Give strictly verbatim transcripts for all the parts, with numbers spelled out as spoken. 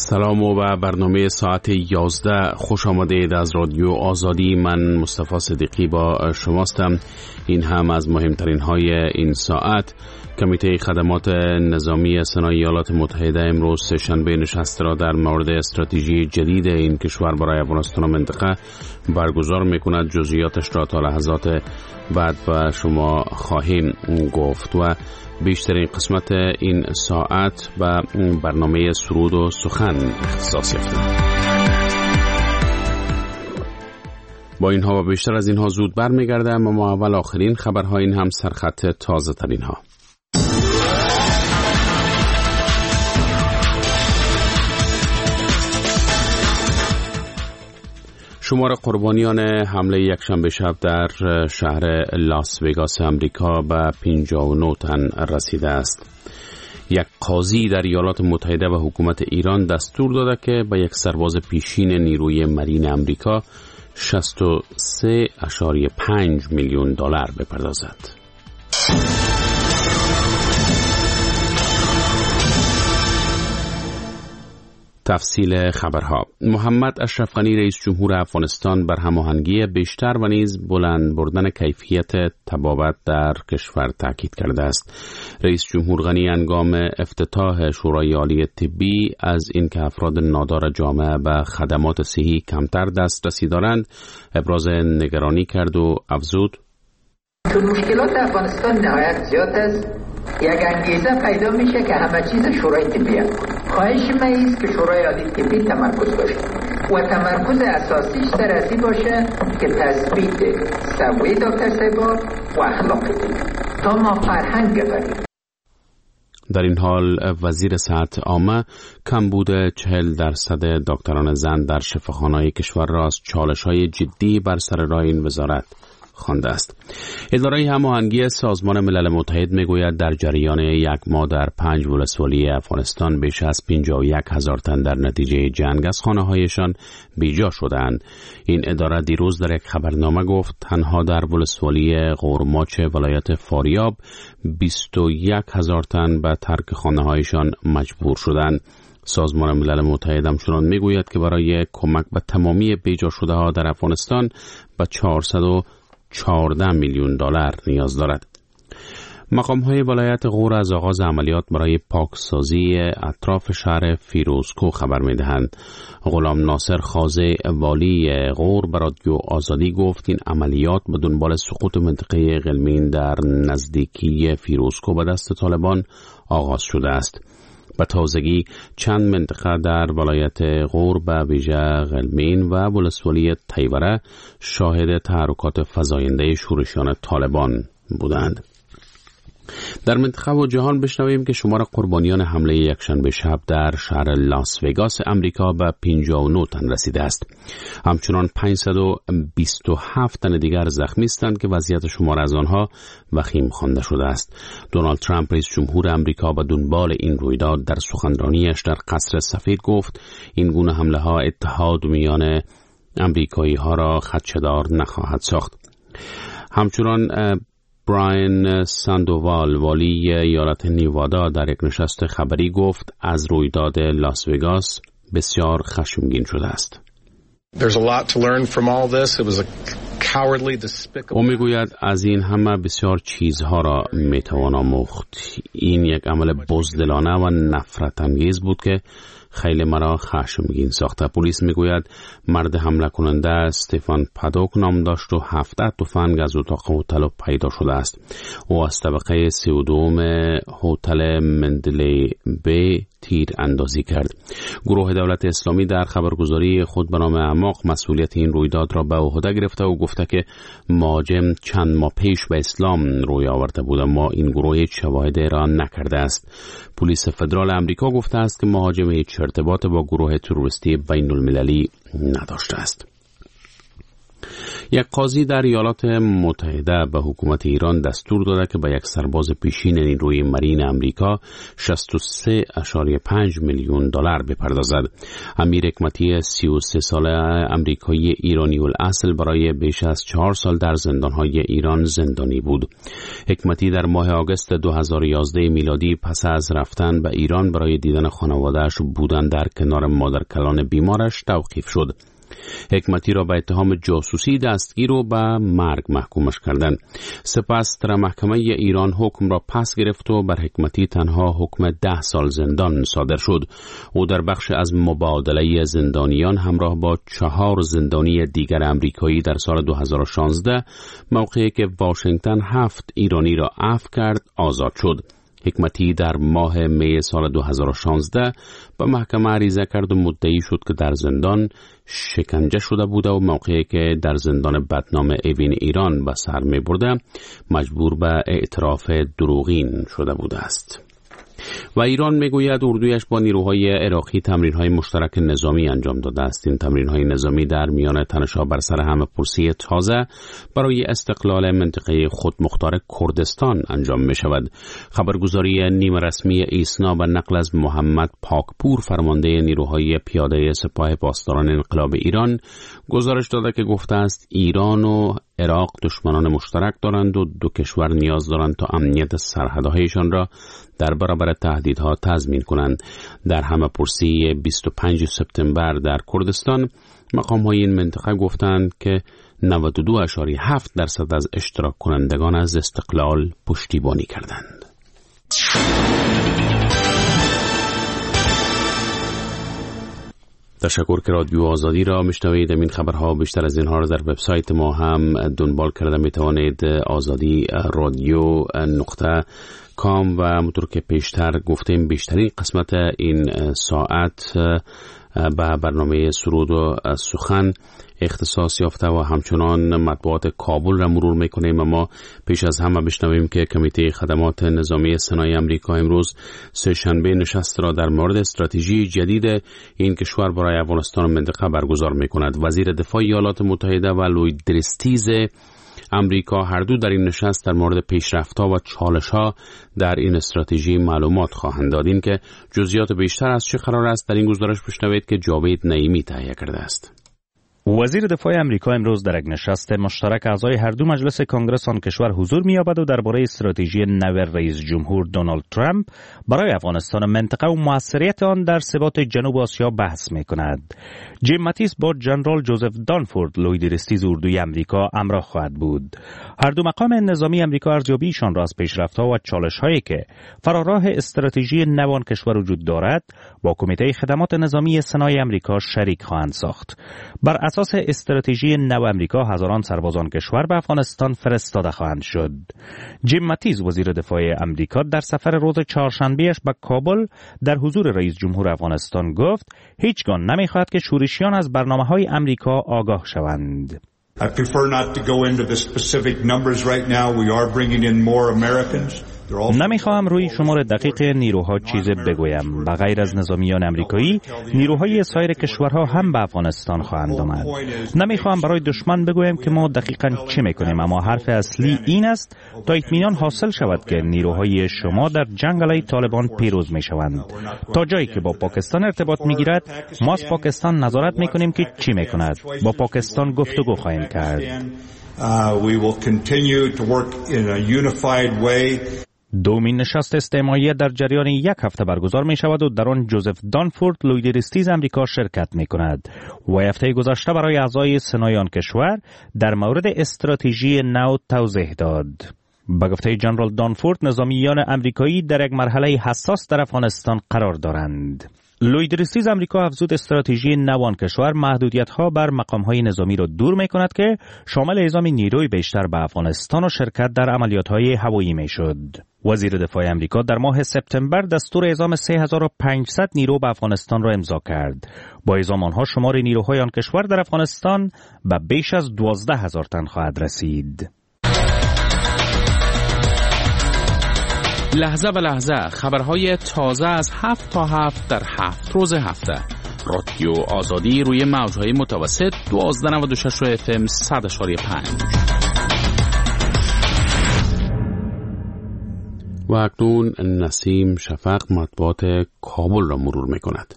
سلام و برنامه ساعت یازده خوش آمدید از رادیو آزادی. من مصطفی صدیقی با شماستم. این هم از مهمترین های این ساعت. کمیته خدمات نظامی سنا ایالات متحده امروز سه‌شنبه نشست را در مورد استراتژی جدید این کشور برای افغانستان و منطقه برگزار می‌کند. جزئیاتش را تا لحظات بعد به شما خواهیم گفت و بیشترین قسمت این ساعت به برنامه سرود و سخن اختصاص یافته. با اینها و بیشتر از اینها زود برمیگردم، اما اول آخرین خبرها، این هم سرخط تازه ترین ها. شمار قربانیان حمله یکشنبه شب در شهر لاس وگاس امریکا به پنجاه و نه تن رسیده است. یک قاضی در ایالات متحده و حکومت ایران دستور داده که به یک سرباز پیشین نیروی مرین امریکا شصت و سه ممیز پنج میلیون دلار بپردازد. تفصیل خبرها. محمد اشرف غنی رئیس جمهور افغانستان بر هماهنگی بیشتر و نیز بلند بردن کیفیت طبابت در کشور تاکید کرده است. رئیس جمهور غنی هنگام افتتاح شورای عالی طبی از اینکه افراد نادار جامعه به خدمات صحی کمتر دسترسی دارند ابراز نگرانی کرد و افزود: چون مشکلات افغانستان نهایت زیاد است، یک انگیزه پیدا میشه که همه چیز شورای طبی است. خواهش من است که شورای عالی طبی تمرکز باشه و تمرکز اساسیش در ازی باشه که تثبیت سوی دکتر صاحبا و اخلاق تا ما فرهنگ ببریم. در این حال وزیر صحت عامه کمبود چهل درصد دکتران زن در شفاخانه‌های کشور را از چالش‌های جدی بر سر راه این وزارت خوانده است. اداره هماهنگی سازمان ملل متحد میگوید در جریان یک ماه در پنج ولسوالی افغانستان بیش از پنجاه و یک هزار تن در نتیجه جنگ از خانه‌هایشان بیجا شدند. این اداره دیروز در یک خبرنامه گفت تنها در ولسوالی غورماچ ولایت فاریاب بیست و یک هزار تن به ترک خانه‌هایشان مجبور شدند. سازمان ملل متحد همچنان میگوید که برای کمک به تمامی بیجا شده ها در افغانستان به چهارصد و چهارده میلیون دلار نیاز دارد. مقام‌های ولایت غور از آغاز عملیات برای پاکسازی اطراف شهر فیروزکوه خبر می‌دهند. غلام ناصر خازه والی غور به رادیو آزادی گفت این عملیات به دنبال سقوط منطقه قلمین در نزدیکی فیروزکوه به دست طالبان آغاز شده است. به تازگی چند منطقه در ولایت غور به ویژه قلمین و ولسوالی تیوره شاهد تحرکات فزاینده شورشیان طالبان بودند. در منطقه و جهان بشنویم که شمار قربانیان حمله یکشنبه شب در شهر لاس وگاس امریکا به پنجاه و نه تن رسیده است. همچنان پانصد و بیست و هفت تن دیگر زخمی هستند که وضعیت شمار از آنها وخیم خوانده شده است. دونالد ترامپ رئیس جمهور امریکا به دنبال این رویداد در سخنرانیش در قصر سفید گفت این گونه حمله ها اتحاد میان امریکایی ها را خدشه‌دار نخواهد ساخت. همچنان براین ساندووال والی ایالت نیوادا در یک نشست خبری گفت از رویداد لاس وگاس بسیار خشمگین شده است. او میگوید از این همه بسیار چیزها را میتوان آموخت. این یک عمل بزدلانه و نفرت انگیز بود که خیلی مرا خشمگین ساخته. پلیس میگوید مرد حمله کننده استفان پادوک نام داشت و هفده تفنگ از اتاق هتل پیدا شده است. او از طبقه سی و دوم هتل مندلی بی تیر اندازی کرد. گروه دولت اسلامی در خبرگزاری خود به نام اعماق مسئولیت این رویداد را به عهده گرفته و گفته که مهاجم چند ماه پیش به اسلام روی آورده بود، اما این گروه هیچ شواهدی را نکرده است. پلیس فدرال امریکا گفته است که مهاجم هیچ ارتباط با گروه تروریستی بین المللی نداشته است. یک قاضی در ایالات متحده به حکومت ایران دستور داده که به یک سرباز پیشین نیروی مرین امریکا شصت و سه ممیز پنج میلیون دلار بپردازد. امیر حکمتی سی و سه ساله امریکایی ایرانی الاصل برای بیش از چهار سال در زندانهای ایران زندانی بود. حکمتی در ماه آگوست دو هزار و یازده میلادی پس از رفتن به ایران برای دیدن خانواده‌اش بودن در کنار مادرکلان بیمارش توقیف شد. حکمتی را به اتهام جاسوسی دستگیر و به مرگ محکومش کردند. سپس در محکمه ایران حکم را پس گرفت و بر حکمتی تنها حکم ده سال زندان صادر شد. او در بخش از مبادله زندانیان همراه با چهار زندانی دیگر امریکایی در سال دو هزار و شانزده موقعی که واشنگتن هفت ایرانی را عفو کرد آزاد شد. حکمتی در ماه می سال دو هزار و شانزده به محکمه عریضه کرد و مدعی شد که در زندان شکنجه شده بوده و موقعی که در زندان بدنام اوین ایران به سر می برده مجبور به اعتراف دروغین شده بوده است. و ایران میگوید اردویش با نیروهای عراقی تمرین‌های مشترک نظامی انجام داده است. این تمرین‌های نظامی در میان تنش‌ها بر سر همه‌پرسی تازه برای استقلال منطقه خودمختار کردستان انجام می‌شود. خبرگزاری نیمه رسمی ایسنا به نقل از محمد پاکپور فرمانده نیروهای پیاده سپاه پاسداران انقلاب ایران گزارش داده که گفته است ایران و عراق دشمنان مشترک دارند و دو کشور نیاز دارند تا امنیت سرحدهایشان را در برابر تهدیدها تضمین کنند. در همه‌پرسی بیست و پنجم سپتامبر در کردستان مقام‌های این منطقه گفتند که نود و دو ممیز هفت درصد از اشتراک کنندگان از استقلال پشتیبانی کردند. تشکر که رادیو آزادی را میشنوید. این خبرها بیشتر از اینها را در وبسایت ما هم دنبال کرده می توانید آزادی رادیو نقطه کام و همونطور که پیشتر گفتیم بیشترین قسمت این ساعت به برنامه سرود و سخن اختصاص یافته و همچنان مطبوعات کابل را مرور میکنیم. اما پیش از همه بشنویم که کمیته خدمات نظامی سنای امریکا امروز سه شنبه نشست را در مورد استراتژی جدید این کشور برای افغانستان و منطقه برگزار میکند. وزیر دفاع ایالات متحده و لوید درستیز امریکا هر دو در این نشست در مورد پیشرفت‌ها و چالش‌ها در این استراتژی معلومات خواهند داد. این که جزئیات بیشتر از چه قرار است در این گزارش بشنوید که جاوید نعیمی تهیه کرده است. وزیر دفاع امریکا امروز در یک نشست مشترک اعضای هر دو مجلس کنگره آن کشور حضور می‌یابد و درباره استراتژی نو رئیس جمهور دونالد ترامپ برای افغانستان و منطقه و موثریت آن در ثبات جنوب آسیا بحث می‌کند. جیم ماتیس با جنرال جوزف دانفورد لوید درستیز اردوی امریکا همراه خواهد بود. هر دو مقام نظامی امریکا ارزیابیشان را از پیشرفت‌ها و چالش‌هایی که فراراه استراتژی نو آن کشور وجود دارد با کمیته خدمات نظامی سنای امریکا شریک خواهند ساخت. بر اساس استراتژی نو امریکا هزاران سربازان کشور به افغانستان فرستاده خواهند شد. جیم ماتیز وزیر دفاع امریکا در سفر روز چهارشنبه‌اش به کابل در حضور رئیس جمهور افغانستان گفت هیچگاه نمی‌خواهد که شورشیان از برنامه‌های امریکا آگاه شوند. I prefer not to go into the specific numbers right now. We are bringing in more Americans. نمیخواهم روی شمار دقیق نیروها چیز بگویم. به غیر از نظامیان امریکایی، نیروهای سایر کشورها هم به افغانستان خواهند آمد. نمیخواهم برای دشمن بگویم که ما دقیقاً چه میکنیم، اما حرف اصلی این است تا اطمینان حاصل شود که نیروهای شما در جنگ علیه طالبان پیروز میشوند. تا جایی که با پاکستان ارتباط میگیرد، ما از پاکستان نظارت میکنیم که چی میکند. با پاکستان گفتگو خواهیم کرد. Uh, we will continue to work in a unified way. دومین نشست استماعی در جریان یک هفته برگزار می شود و در آن جوزف دانفورد لوید درستیز امریکا شرکت می کند. و هفته گذشته برای اعضای سنای آن کشور در مورد استراتژی نو توضیح داد. به گفته جنرال دانفورد نظامیان امریکایی در یک مرحله حساس در افغانستان قرار دارند. لوید درستیز امریکا افزود استراتژی نو آن کشور محدودیت‌ها بر مقام‌های نظامی را دور می‌کند که شامل اعزام نیروی بیشتر به افغانستان و شرکت در عملیات‌های هوایی می‌شد. وزیر دفاع امریکا در ماه سپتامبر دستور اعزام سه هزار و پانصد نیرو به افغانستان را امضا کرد. با اعزام آنها شمار نیروهای آن کشور در افغانستان به بیش از دوازده هزار تن خواهد رسید. لحظه به لحظه خبرهای تازه از هفت تا هفت در هفت روز هفته. رادیو آزادی روی موجهای متوسط دوازده نود و شش اف ام صد اشاری پنج. و اکنون نسیم شفق مطبوعات کابل را مرور می کند.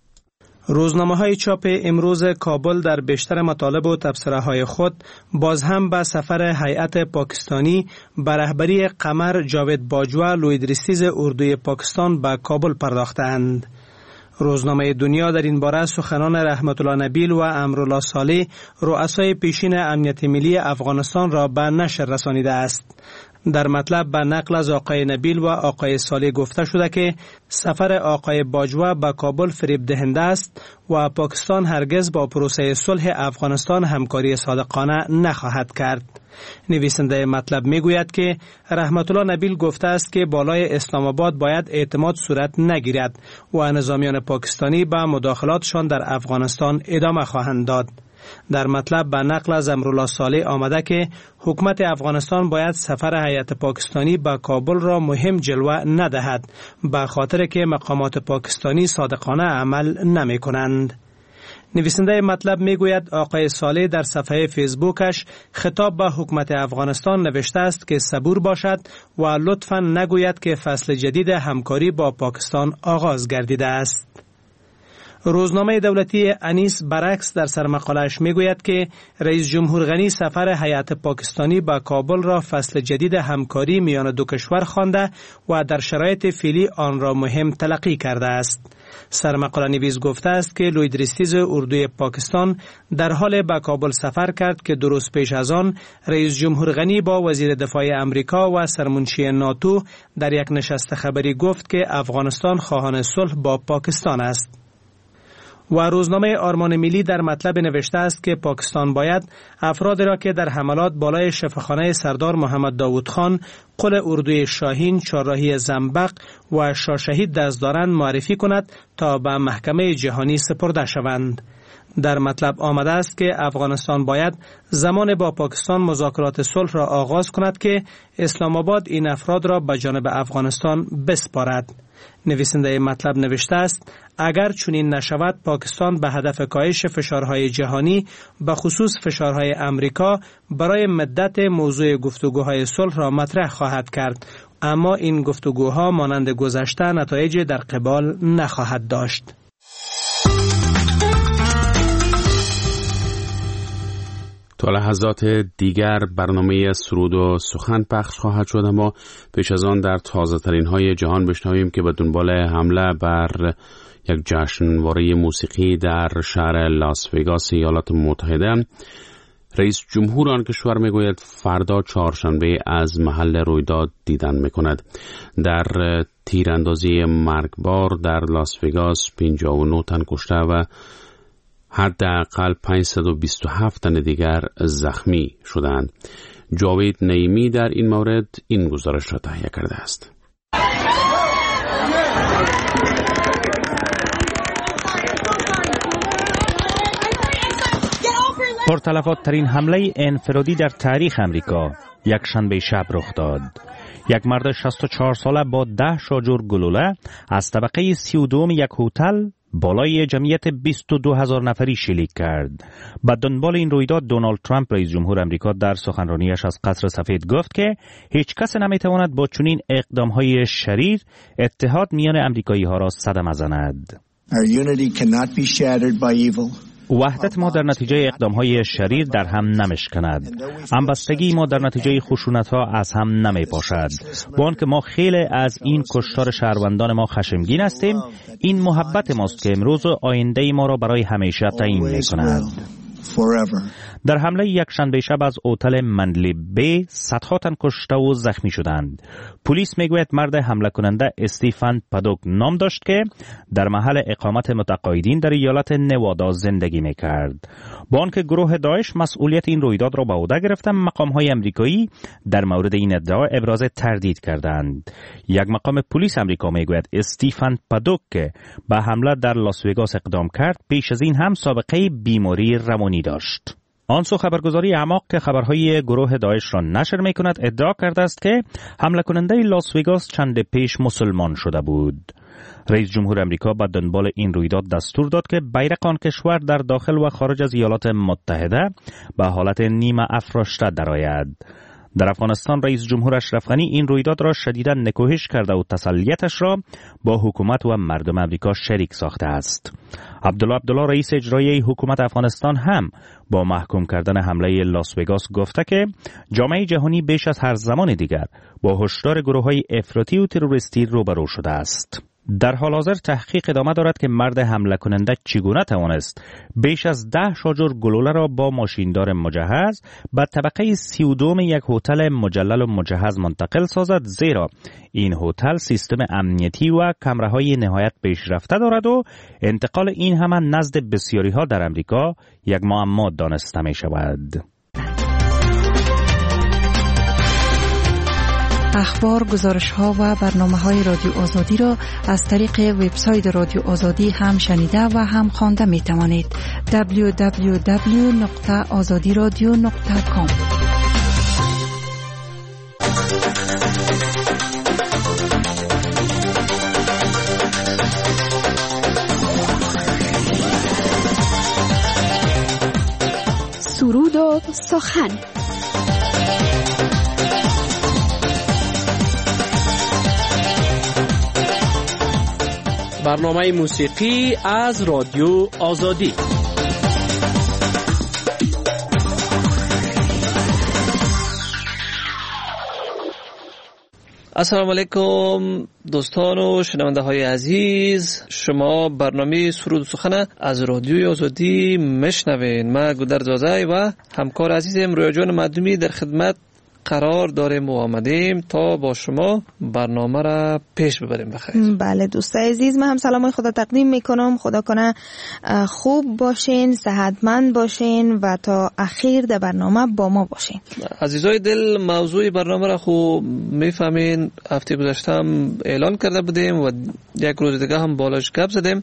روزنامه های چاپ امروز کابل در بیشتر مطالب و تبصره های خود باز هم به سفر هیئت پاکستانی به رهبری قمر جاوید باجوه لویدریستیز اردوی پاکستان به کابل پرداختند. روزنامه دنیا در این باره سخنان رحمت الله نبیل و امرالله صالح رؤسای پیشین امنیت ملی افغانستان را به نشر رسانیده است. در مطلب به نقل از آقای نبیل و آقای صالح گفته شده که سفر آقای باجوه به کابل فریب دهنده است و پاکستان هرگز با پروسه صلح افغانستان همکاری صادقانه نخواهد کرد. نویسنده مطلب میگوید که رحمت الله نبیل گفته است که بالای اسلام آباد باید اعتماد صورت نگیرد و نظامیان پاکستانی به مداخلاتشان در افغانستان ادامه خواهند داد. در مطلب به نقل از امرالله صالح آمده که حکومت افغانستان باید سفر هیئت پاکستانی به کابل را مهم جلوه ندهد به خاطر که مقامات پاکستانی صادقانه عمل نمی کنند. نویسنده مطلب میگوید آقای صالح در صفحه فیسبوکش خطاب به حکومت افغانستان نوشته است که صبور باشد و لطفاً نگوید که فصل جدید همکاری با پاکستان آغاز گردیده است. روزنامه دولتی انیس برعکس در سرمقاله‌اش میگوید که رئیس جمهور غنی سفر هیئت پاکستانی به کابل را فصل جدید همکاری میان دو کشور خوانده و در شرایط فعلی آن را مهم تلقی کرده است. سرمقاله نویس گفته است که لویدریستیز اردوی پاکستان در حال به کابل سفر کرد که دو روز پیش از آن رئیس جمهور غنی با وزیر دفاع امریکا و سرمنشی ناتو در یک نشست خبری گفت که افغانستان خواهان صلح با پاکستان است. و روزنامه آرمان ملی در مطلب نوشته است که پاکستان باید افرادی را که در حملات بالای شفاخانه سردار محمد داوود خان، قل اردوی شاهین، چهارراهی زنبق و شاهشهید دست دارند معرفی کند تا به محکمه جهانی سپرده شوند. در مطلب آمده است که افغانستان باید زمان با پاکستان مذاکرات صلح را آغاز کند که اسلام آباد این افراد را به جانب افغانستان بسپارد. نویسنده مطلب نوشته است اگر چنین نشود پاکستان به هدف کاهش فشارهای جهانی به خصوص فشارهای امریکا برای مدت موضوع گفتگوهای صلح را مطرح خواهد کرد، اما این گفتگوها مانند گذشته نتایج در قبال نخواهد داشت. تا لحظات دیگر برنامه سرود و سخن پخش خواهد شد، اما پیش از آن در تازه ترین های جهان بشنویم که به دنبال حمله بر یک جشنواره موسیقی در شهر لاس وگاس ایالات متحده، رئیس جمهور آن کشور میگوید فردا چهارشنبه از محل رویداد دیدن میکند. در تیراندازی مرگبار در لاس وگاس پنجاه و نه تن کشته و حداقل پانصد و بیست و هفت تن دیگر زخمی شدند. جاوید نعیمی در این مورد این گزارش را تهیه کرده است. پرتلفات ترین حمله انفرادی در تاریخ امریکا یک شنبه شب رخ داد. یک مرد شصت و چهار ساله با ده شاجور گلوله از طبقه سی و دو یک هتل بالای جمعیت بیست و دو هزار نفری شلیک کرد. بعد دنبال این رویداد دونالد ترامپ رئیس جمهور امریکا در سخنرانیش از قصر سفید گفت که هیچ کس نمیتواند با چنین اقدامهای شریر اتحاد میان امریکایی ها را صدمه زند. Our unity cannot be shattered by evil. وحدت ما در نتیجه اقدامهای شریر در هم نمشکند. همبستگی ما در نتیجه خشونت ها از هم نمی پاشد. با آنکه ما خیلی از این کشتار شهروندان ما خشمگین هستیم، این محبت ماست که امروز و آینده ما را برای همیشه تعیین می کند. در حمله یک شنبه شب از هتل منلی بی صدها تن کشته و زخمی شدند. پلیس میگوید مرد حمله کننده استیفن پادوک نام داشت که در محل اقامت متقاعدین در ایالت نوادا زندگی میکرد. با آنکه گروه داعش مسئولیت این رویداد را به عهده گرفته، مقام‌های آمریکایی در مورد این ادعا ابراز تردید کردند. یک مقام پلیس آمریکا میگوید استیفن پادوک که به حمله در لاس وگاس اقدام کرد پیش از این هم سابقه بیماری روانی داشت. آن سو خبرگزاری اعماق که خبرهای گروه داعش را نشر می کند ادعا کرده است که حمله کننده لاس وگاس چند پیش مسلمان شده بود. رئیس جمهور امریکا به دنبال این رویداد دستور داد که بیرق آن کشور در داخل و خارج از ایالات متحده به حالت نیمه افراشته درآید. در افغانستان رئیس جمهور اشرف غنی این رویداد را شدیداً نکوهش کرده و تسلیتش را با حکومت و مردم امریکا شریک ساخته است. عبدالله عبدالله رئیس اجرایی حکومت افغانستان هم با محکوم کردن حمله لاس وگاس گفته که جامعه جهانی بیش از هر زمان دیگر با هشدار گروه‌های افراطی و تروریستی روبرو شده است. در حال حاضر تحقیق ادامه دارد که مرد حمله کننده چگونه توانست بیش از ده شاجور گلوله را با ماشیندار مجهز به طبقه سی و دوم یک هتل مجلل و مجهز منتقل سازد، زیرا این هتل سیستم امنیتی و کامراهای نهایت پیشرفته دارد و انتقال این هم نزد بسیاری ها در امریکا یک معما دانسته می شود. اخبار، گزارش‌ها و برنامه‌های رادیو آزادی را از طریق وبسایت رادیو آزادی هم شنیده و هم خوانده می‌توانید. دبلیو دبلیو دبلیو دات آزادی رادیو دات کام. سرود و سخن. برنامه موسیقی از رادیو آزادی. السلام علیکم دوستان و شنونده های عزیز، شما برنامه سرود و سخن از رادیو آزادی میشنوین. من گودرزاده و همکار عزیزم رویا جان مدومی در خدمت قرار داریم و آمدیم تا با شما برنامه را پیش ببریم. بخیر. بله دوستای عزیز، من هم سلام خدا تقدیم میکنم. خدا کنه خوب باشین، صحتمند باشین و تا اخیر در برنامه با ما باشین. عزیزای دل، موضوع برنامه را خوب میفهمین. هفته گذشته هم اعلان کرده بودیم و یک روز دیگه هم بالاش گپ زدیم.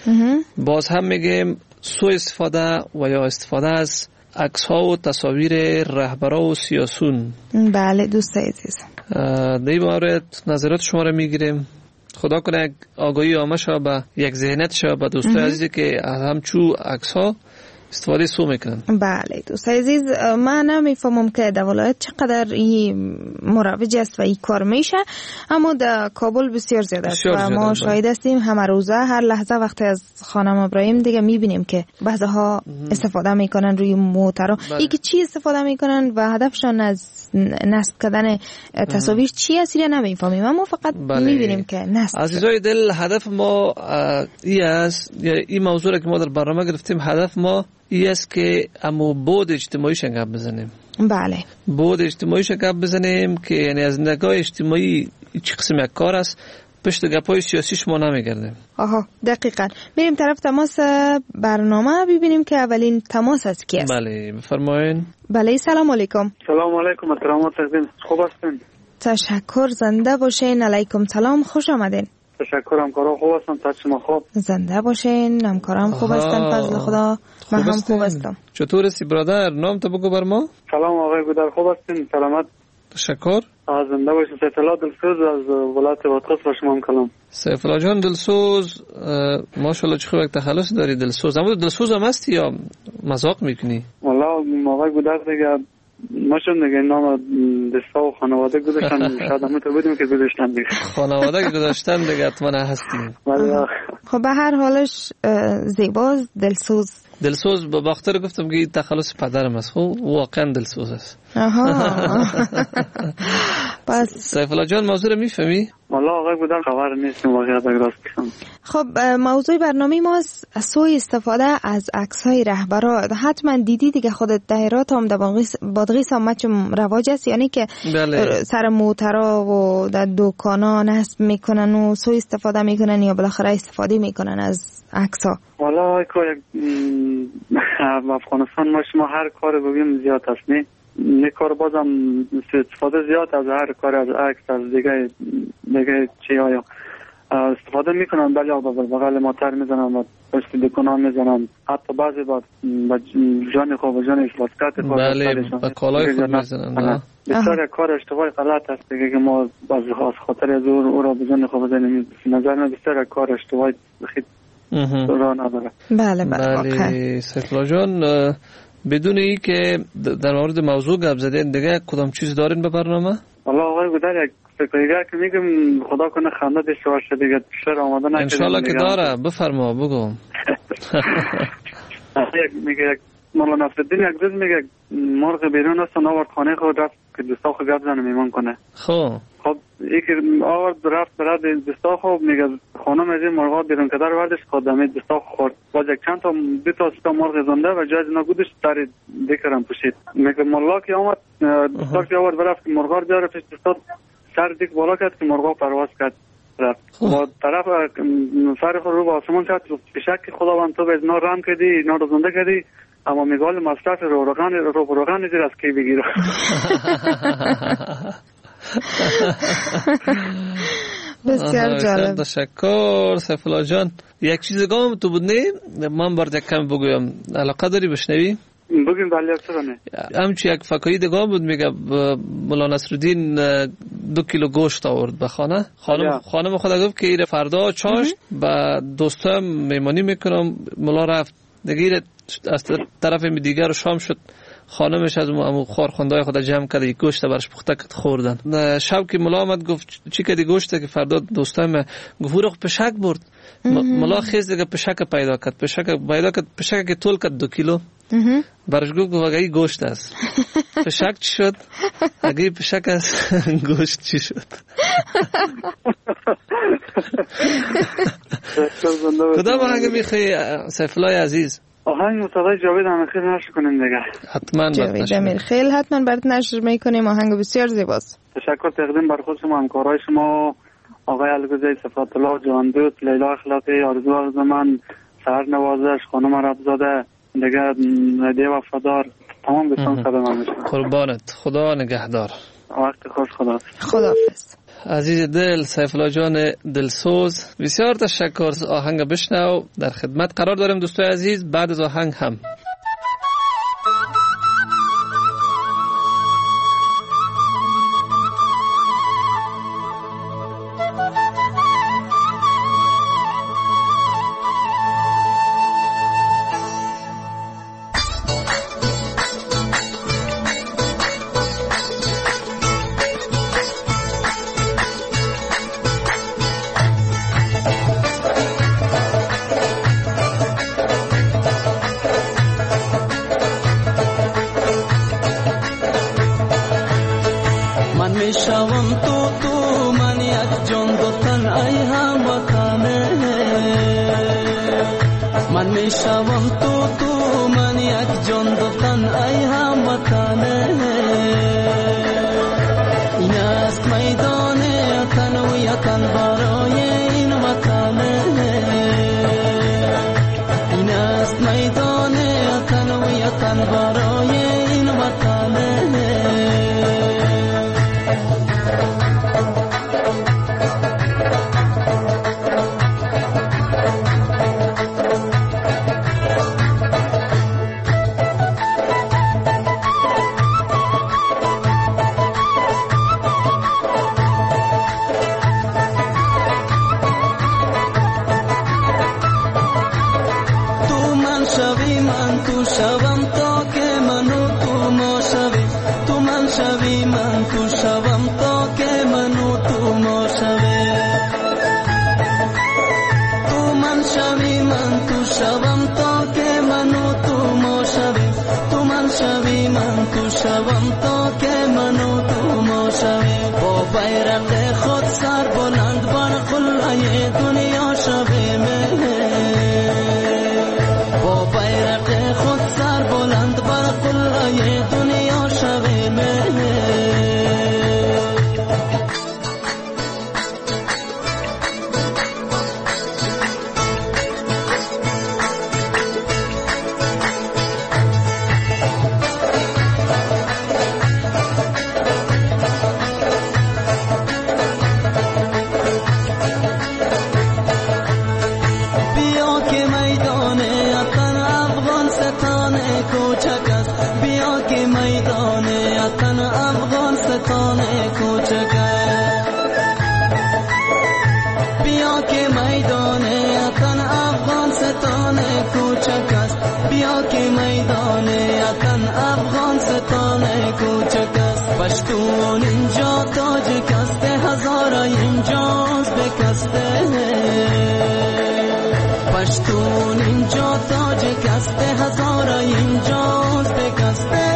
باز هم میگیم سوء استفاده و یا استفاده از عکس ها و تصاویر رهبران و سیاسون. بله دوستای عزیز، در این مورد نظرات شما را میگیریم. خدا کنه یک آگاهی عامه شود به یک ذهنیت شود به دوستای عزیزی که همچو عکس ها استفاده سو میکنن. بله دوستای عزیز، من نمیفهمم که در ولایت چقدر این مروج است و این کار میشه، اما در کابل بسیار زیاده است و ما شاهد هستیم همه روزه هر لحظه وقتی از خانم ابراهیم دیگه میبینیم که بعضها استفاده میکنن روی موترها. ای که چی استفاده میکنن و هدفشان از نصب کردن تصاویر چی است نمیفهمیم، اما فقط بله. میبینیم که نصب. عزیزای دل، هدف ما ای است، این موضوع که ما در برنامه گرفتیم، هدف ما ای است که امو بود اجتماعیش گپ بزنیم. بله، بود اجتماعیش گپ بزنیم که یعنی از نگاه اجتماعی چه قسم یک کار است، پشت گپای سیاسیش ما نمیگردیم. آها دقیقاً. میریم طرف تماس برنامه ببینیم که اولین تماس از کی است. بله بفرمایید. بله سلام علیکم. سلام علیکم، احترامات عزیز، خوب هستین؟ تشکر، زنده باشین. علیکم سلام، خوش آمدین. تشکر، همکارا خوب هستن؟ تا شما خوب؟ زنده باشین، همکارام خوب هستن فضل خدا. من هم خوب هستم. چطور هستی برادر؟ نام تو بگو بر ما. سلام آقای گودر، خوب هستین؟ سلامت. تشکر. از زنده باشین. سیف الله دلسوز از ولایت بادغیس با شما هم کلام. سیف الله جان دلسوز، ماشاءالله چه خوب یک تخلص داری دلسوز. اما دلسوز هم هستی یا مذاق میکنی؟ والله آقای گودر دیگه ماشون دیگه نام دستا و خانواده گذاشتن. شاید همون تو بودیم که گذاشتن دیگه. خانواده که گذاشتن دیگه حتما هستیم. خب به هر حالش زیباز دلسوز. دلسوز با باختر گفتم که تخلص پدرم است. خب واقعا دلسوز است. آها. پس سیف الله جان موضوع رو میفهمی؟ والله آقای بودن خبر نیستم واقعیت راست بگم. خب موضوع برنامه ما سوء استفاده از عکس‌های رهبران. حتما دیدی دیگه خودت دایرات هم در بادغیس هم چون رواج است، یعنی که بله. سر موترا و در دکانا نصب میکنن و سوء استفاده میکنن یا بالاخره استفاده میکنن از عکس‌ها. والله کار افغانستان ما شما هر کار بگیم زیاد است، نه نه کار بازم استفاده زیاد از هر کار، از عکس، از دیگه دیگه چی آیا استفاده میکنن، ولی با بغل ماتر میزنن و پشت دکان میزنن، حتی بعضی با جان خواب و جان افلاسکت خواب بله با کالای خود میزنن. بسیار کار اشتباه غلط است دیگه که ما از خاطر از او را به جان خواب بزنیم. نظر من بسیار کار اشتباه بخید راه نداره. بله بله بله سیف الله جان، بدون ای که در مورد موضوع گپ زدین دیگه کدام چیز دارین به برنامه؟ والله آقای گودر یک فکریگر که میگم خدا کنه خنده داشته باشه دیگه، بیشتر آماده نکنه. انشالله که داره، بفرما بگو. میگه مولا نصرالدین یک روز میگه مرغ بیرون است و آورد خانه خود رفت که دستاخ گپ زنه میمان کنه. خب خب یکی آورد رفت برد دستاخ و میگه خانم از این مرغا بیرون که در وردش خودمه دستاخ خورد. باز یک چند تا دو تا سه تا مرغ زنده و جای اینا گودش در دیکرم پوشید. میگه مولا که آمد دستاخ که آورد برفت مرغا رو بیاره پیش دستاخ سر دیک بالا کرد که مرغا پرواز کرد رفت. با طرف سر خود رو به آسمان کرد پیشک خداوند تو به اینا رم کردی، اینا رو زنده کردی، اما میگال مصرف رو روغن رو روغن زیر از کی بگیره. بسیار جالب. تشکر سیف الله جان. یک چیز گام تو بودنی من برد یک کم بگویم، علاقه داری بشنوی؟ بگیم بله اکثرانه. همچی یک فکایی دگام بود، میگه مولا نصرالدین دو کیلو گوشت آورد به خانه. خانم خانم خدا گفت که ایره فردا چاش با دوستم میمانی میکنم. مولا رفت دیگه از طرف دیگر رو شام شد، خانمش از اون خارخونده‌های خود جمع کرد یک گوشت برش پخته کرد خوردن. شب که مولا آمد گفت چی کردی گوشت که فردا دوستم گفت رو پشک برد. مولا خیز دیگه پشک پیدا کرد، پشک پیدا کرد، پشک که طول کرد دو کیلو. برش گفت گفت اگه گوشت است پشک چی شد؟ اگه پشک است گوشت چی شد؟ کدام آهنگ میخوایی سیف الله عزیز؟ آهنگ مصطفی جاوید امیرخیل نشر کنیم دیگه. حتما جاوید امیرخیل حتما برات نشر میکنیم. آهنگ بسیار زیباست. تشکر تقدیم بر خود شما، همکارای شما، آقای الگوزی، صفات الله جاندوت، لیلا اخلاقی، آرزو آرزومند، سحر نوازش، خانم عربزاده دیگه، هدیه وفادار، تمام دوستان صدام میشه. قربانت، خدا نگهدار. وقت خوش، خدا خداحافظ. عزیز دل سیف الله جان دلسوز، بسیار تشکر. آهنگ بشنو، در خدمت قرار داریم دوستای عزیز. بعد از آهنگ هم اتن افغانستان کوچک است پشتون اینجا تاجیک است هزار اینجاز بکسته پشتون اینجا تاجیک است هزار اینجاز بکسته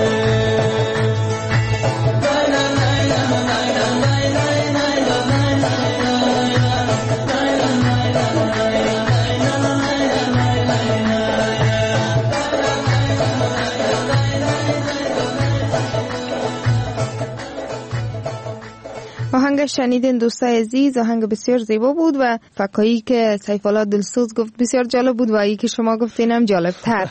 آهنگ شنیدین دوستای عزیز، آهنگ بسیار زیبا بود و فکایی که سیف الله دلسوز گفت بسیار جالب بود و ایی که شما گفتین هم جالب تر.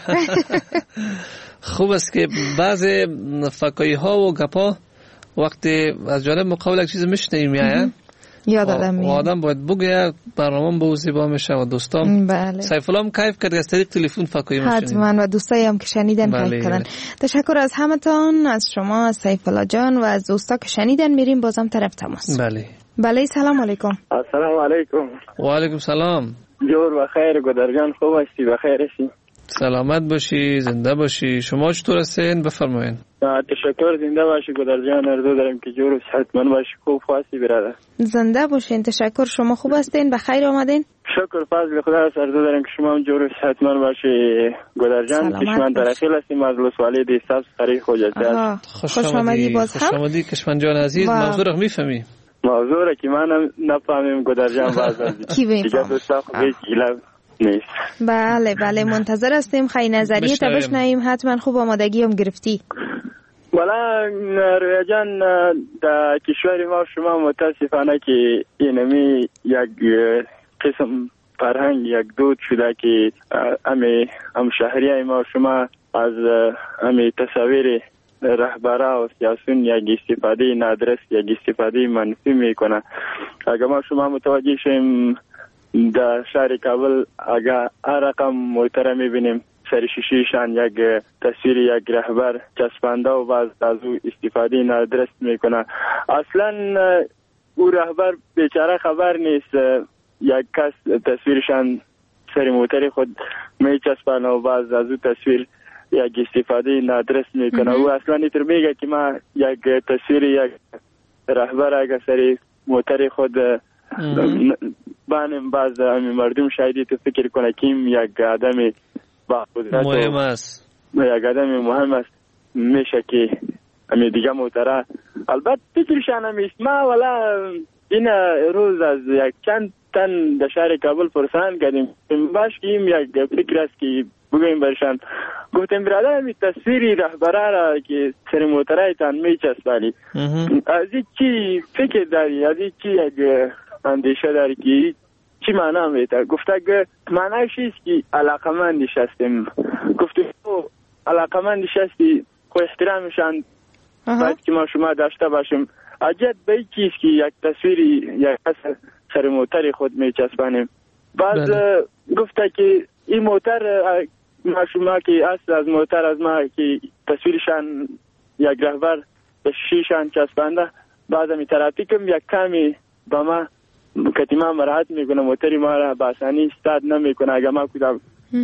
خوب است که بعض فکایی ها و گپا وقتی از جانب مقابل یک چیز میشنیم میایه یاد آدم میاد. آدم باید بگه برنامه به زیبا میشه و دوستان. بله. سیف الله هم کیف کرد از طریق تلفن فکایی میشنیم. حتما و دوستایی هم که شنیدن بله. کیف کردن. تشکر از همتون، از شما، از سیف الله جان و از دوستا که شنیدن. میریم بازم طرف تماس. بله. بله سلام علیکم. السلام علیکم. و علیکم سلام. جور بخیر گدر جان، خوب هستی؟ بخیر هستی؟ سلامت باشی، زنده باشی. شما چطور هستین؟ بفرمایید. تشکر، زنده باشی گدر جان. آرزو دارم که جور و صحتمند باشی. خوب هستی برادر؟ زنده باشین. تشکر. شما خوب هستین؟ بخیر آمدین؟ شکر فضل خدا است. آرزو دارم که شما هم جور و صحتمند باشی گدر جان. کشمن درخیل هستیم از لسوالی دیستاز خریق خوجسته است. خوش آمدی باز هم. خوش آمدی کشمن جان عزیز. موضوع رو میفهمی؟ موضوع رو که من نفهمیم گدر جان باز است. کی بفهم؟ دیگه دوستا خوبی گیلا نیست. بله بله منتظر هستیم. خیلی نظریه تا بشنویم. حتما خوب آمادگی هم گرفتی. والا رویا جان، در کشور ما شما متاسفانه که اینمی یک قسم فرهنگ یک دود شده که امی ام شهری ما شما از امی تصاویر رهبرا و سیاسون یک استفاده نادرست، یک استفاده منفی میکنه. اگر ما شما متوجه شیم در شهر کابل اگر هر رقم موتر میبینیم سر شیشهشان یک تصویر یک رهبر چسبانده و باز از او استفاده نادرست میکنه. اصلا او رهبر بیچاره خبر نیست یک کس تصویرشان سر موتر خود میچسبانه و باز از او تصویر یک استفاده نادرست میکنه. او اصلا نیتر میگه که ما یک تصویر یک رهبر اگر سر موتر خود بانم باز مردم شایدی تو فکر کنه که یک آدم با قدرت مهم است، یک آدم مهم است میشه که امی دیگه موتره البته فکرشان همیست. ما والا این روز از یک چند تن در شهر کابل پرسان کردیم باش که این یک فکر است که بگویم برشان. گفتیم برادر همی تصویری رهبره را که سر موتره تان میچسبانی از این چی فکر داری؟ از این چی یک اندیشه داری که چی معنا میده؟ گفته که معنیش است که علاقمندش هستیم. گفتیم او علاقمندش هستی خو احترامشان باید که ما شما داشته باشیم. عجب به این چیز که یک تصویری یک کس سر موتر خود میچسبانیم. بعد گفته که این موتر ما شما که اصل از موتر از ما که تصویرشان یک رهبر به شیشان چسبانده بعد می ترافیکم یک کمی با ما کتیما مراحت میکنه موتری ما را با آسانی استاد نمیکنه. اگر ما کدام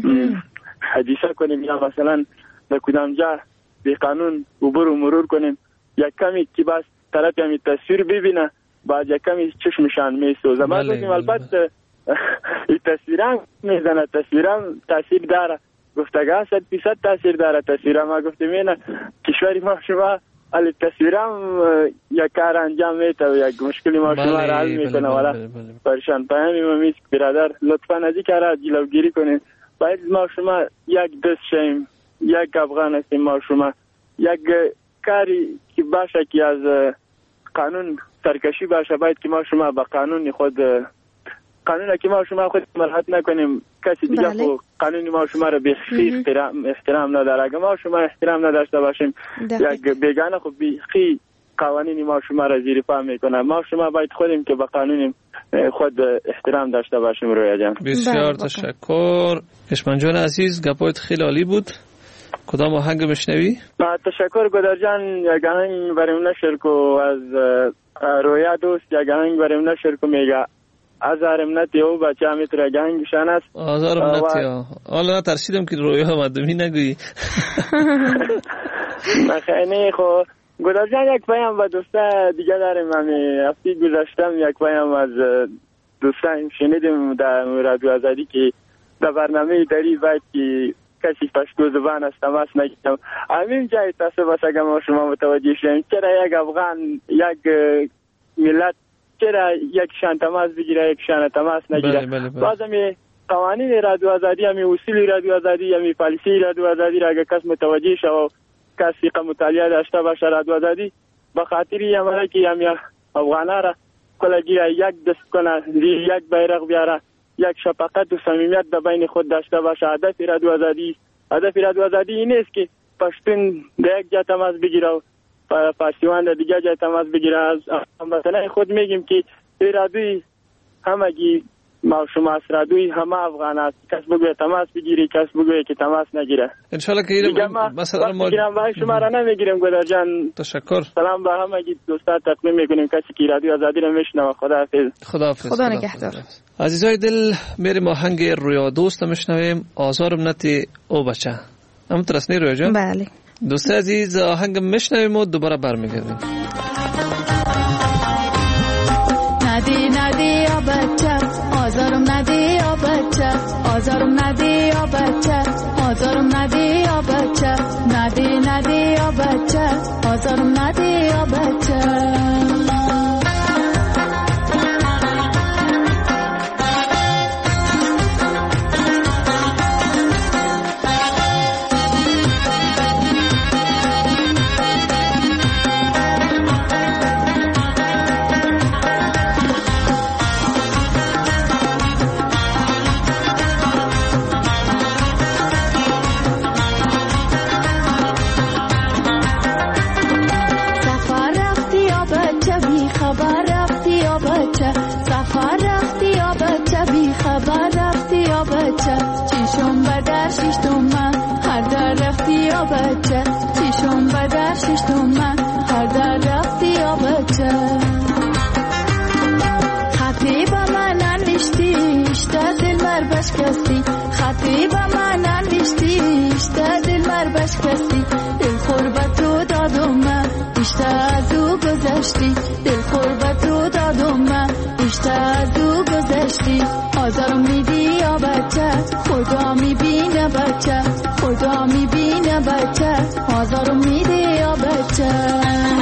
حدیثه کنیم یا مثلا به کدام جا به قانون عبور و مرور کنیم یک کمی که بس طرف همی تصویر ببینه بعد یک کمی چشمشان میسوزه. بعد گفتیم البته این تصویرم میزنه، تصویرم تاثیر داره. گفتگاه صد فیصد تاثیر داره تصویرم. ما گفتیم اینه کشوری ما شما علی تصویرم یک کار انجام میده و یک مشکلی ما شما را حل میکنه. والا پریشان پیامی ما میست برادر لطفا از این کار جلوگیری کنید. باید ما شما یک دست شیم، یک افغان هستیم ما شما. یک کاری که باشه که از قانون سرکشی باشه باید که ما شما با قانون خود قانون که ما شما خود ملحت نکنیم کسی دیگه بله. خود قانون ما شما را بیخی احترام, احترام نداره. اگر ما شما احترام نداشته باشیم یک بیگانه خود بیخی قوانین ما شما را زیر پا میکنه. ما شما باید خودیم که با قانون خود احترام داشته باشیم. رویا جان بسیار تشکر. کشمن جان عزیز گپایت خیلی عالی بود. کدام آهنگ بشنوی؟ تشکر گدر جان. یک آهنگ بریم نشر کو از رویا دوست. یک آهنگ بریم نشر کو میگه آزار امنتی او بچه همی تر گنگشان است. آزار امنتی ها حالا ترسیدم که رویا مدومی نگویی. نخیلی خو گذار جان یک پیام با دوستا دیگه داریم. همی هفتی گذاشتم یک پیام از دوستان شنیدیم در رادیو آزادی که در برنامه داری باید که کسی پشتو زبان است تماس نگیرم. همین جای تاسو بس اگه ما شما متوجه شیم چرا یک افغان یک ملت چرا یک شان تماس بگیره یک شان تماس نگیره. باز همی قوانین رادیو آزادی همی اصول رادیو آزادی همی پالیسی رادیو آزادی را اگه کس متوجه شه و کسی که مطالعه داشته باشه رادیو آزادی به خاطری همه که همی افغانا را کلا گیره یک دست کنه یک بیرق بیاره یک شفقت و صمیمیت در بین خود داشته باشه. هدف رادیو آزادی هدف رادیو آزادی این است که پشتون در یک جا تماس بگیره و پارسیوان در دیگه جا تماس بگیره. از هموطنان خود میگیم که رادیوی همگی ما شما از رادیوی همه افغان است. کس بگوی تماس بگیری کس بگوی که تماس نگیره. انشالله که دیگه ما مثلا ما بگیرم باید شما را نمیگیرم. گدر جان تشکر. سلام به همگی دوستان تقدیم میکنیم کسی که رادیو آزادی را میشنوه. خداحافظ. خداحافظ. خدا نگهدار. عزیزای دل میریم آهنگ رویا دوست میشنویم. آزار امنتی او بچه. هم ترسنی رویا جان؟ بله. دوست عزیز آهنگ میشنویم و دوباره برمیگردیم. ندی ندی یا بچه آزارم ندی یا بچه آزارم ندی یا بچه آزارم ندی یا بچه ندی ندی یا بچه آزارم ندی یا بچه. چیشم بدر شیشتم من هر در رفتی یا بچه چیشم بدر شیشتم من هر در رفتی یا بچه. خطی با من انوشتی اشتا دل مر بشکستی خطی با من انوشتی اشتا دل مر بشکستی دل خوربت رو دادم من اشتا از او گذشتی دل خوربت رو دادم من اشتا از او گذشتی. آزارم میدی یا بچه خدا میبینه بچه خدا میبینه بچه آزارم میدی یا بچه.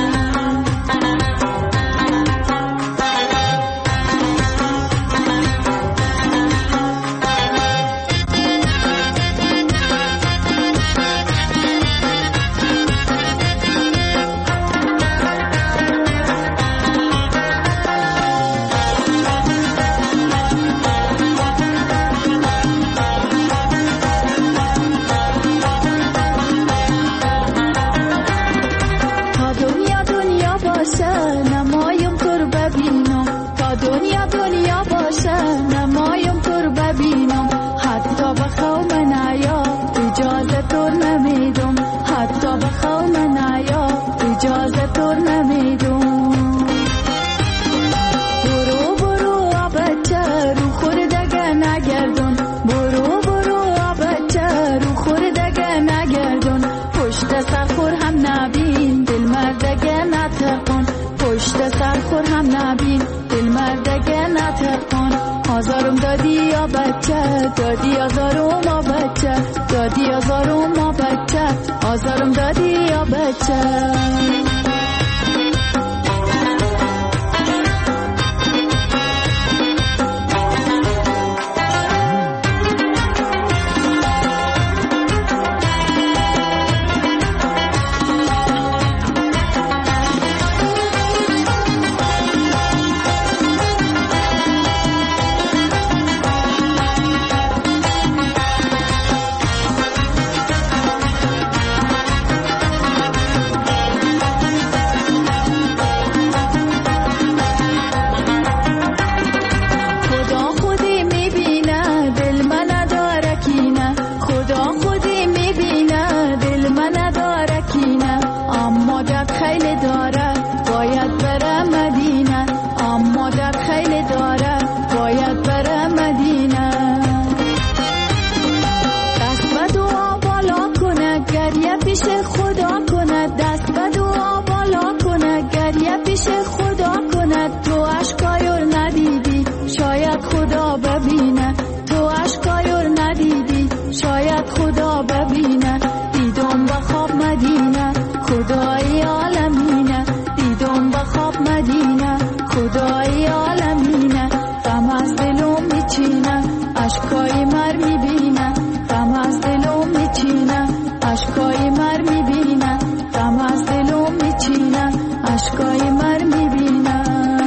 آزارم دادی یا بچه دادی آزارم ما بچه دادی آزارم ما بچه آزارم دادی یا بچه. خدای عالمینه دیدم به خواب مدینه خدای عالمینه غم از دلم میچینه اشکای مر میبینه غم از دلم میچینه اشکای مر میبینه غم از دلم میچینه اشکای مر میبینه.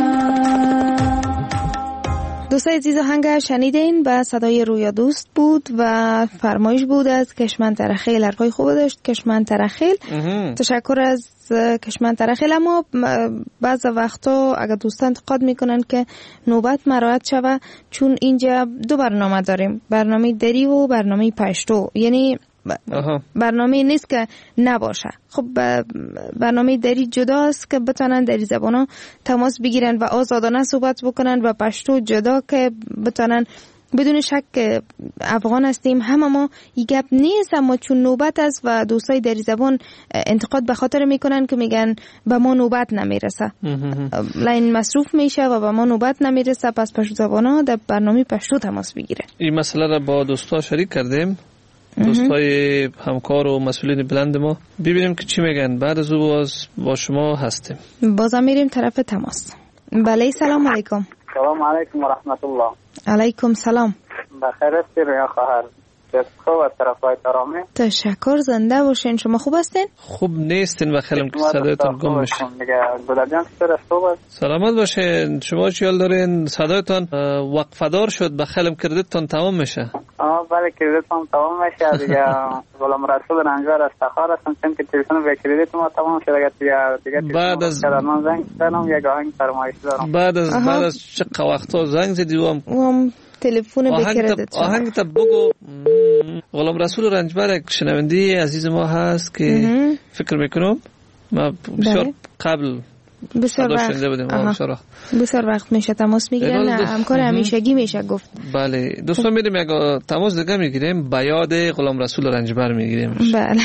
دوستای عزیز آهنگ شنیدین به صدای رویا دوست بود و فرمایش بود از کشمن ترخیل. حرفای خوب داشت کشمن ترخیل. تشکر از کشمن ترخیل. اما بعض وقتا اگر دوستان انتقاد میکنن که نوبت مراعات شوه چون اینجا دو برنامه داریم، برنامه دری و برنامه پشتو، یعنی برنامه نیست که نباشه. خب برنامه دری جداست که بتونن دری زبانا تماس بگیرن و آزادانه صحبت بکنن و پشتو جدا که بتونن بدون شک افغان هستیم همه ما این گپ نیست، اما چون نوبت است و دوستای دری زبان انتقاد به خاطر میکنن که میگن به ما نوبت نمیرسه، لاین مصروف میشه و به ما نوبت نمیرسه، پس پشتو زبانا در برنامه پشتو تماس بگیره. این مسئله را با دوستا شریک کردیم، دوستای همکار و مسئولین بلند ما، ببینیم که چی میگن. بعد از او باز با شما هستیم. بازم میریم طرف تماس. بله سلام علیکم. سلام علیکم و رحمت الله. علیکم سلام. بخیر هستی رویا خواهر؟ خوب از طرفای ترامی؟ تشکر، زنده باشین. شما خوب هستین؟ خوب نیستین و خیلی که صدایتان گم بشه. گلابیان چطور است؟ خوب است؟ سلامت باشین. شما چی حال دارین؟ صدایتان وقفدار شد، به خیلی کردیتتان تمام میشه. آه بله کردیتم تمام میشه دیگه. غلام رسول رنجبر استخار هستم، چون که تلفن به کردیت ما تمام شد دیگه. دیگه بعد از من زنگ زدم یک آهنگ فرمایش دارم. بعد از بعد از چه وقتا زنگ زدی و تلفن به کردیت آهنگ تا بگو. غلام رسول رنجبر شنونده عزیز ما هست که فکر میکنم ما بسیار قبل بسیار وقت بسیار وقت میشه تماس میگیرن، همکار همیشگی میشه گفت. بله دوستان میریم یک تماس دیگه میگیریم، به یاد غلام رسول رنجبر میگیریم. بله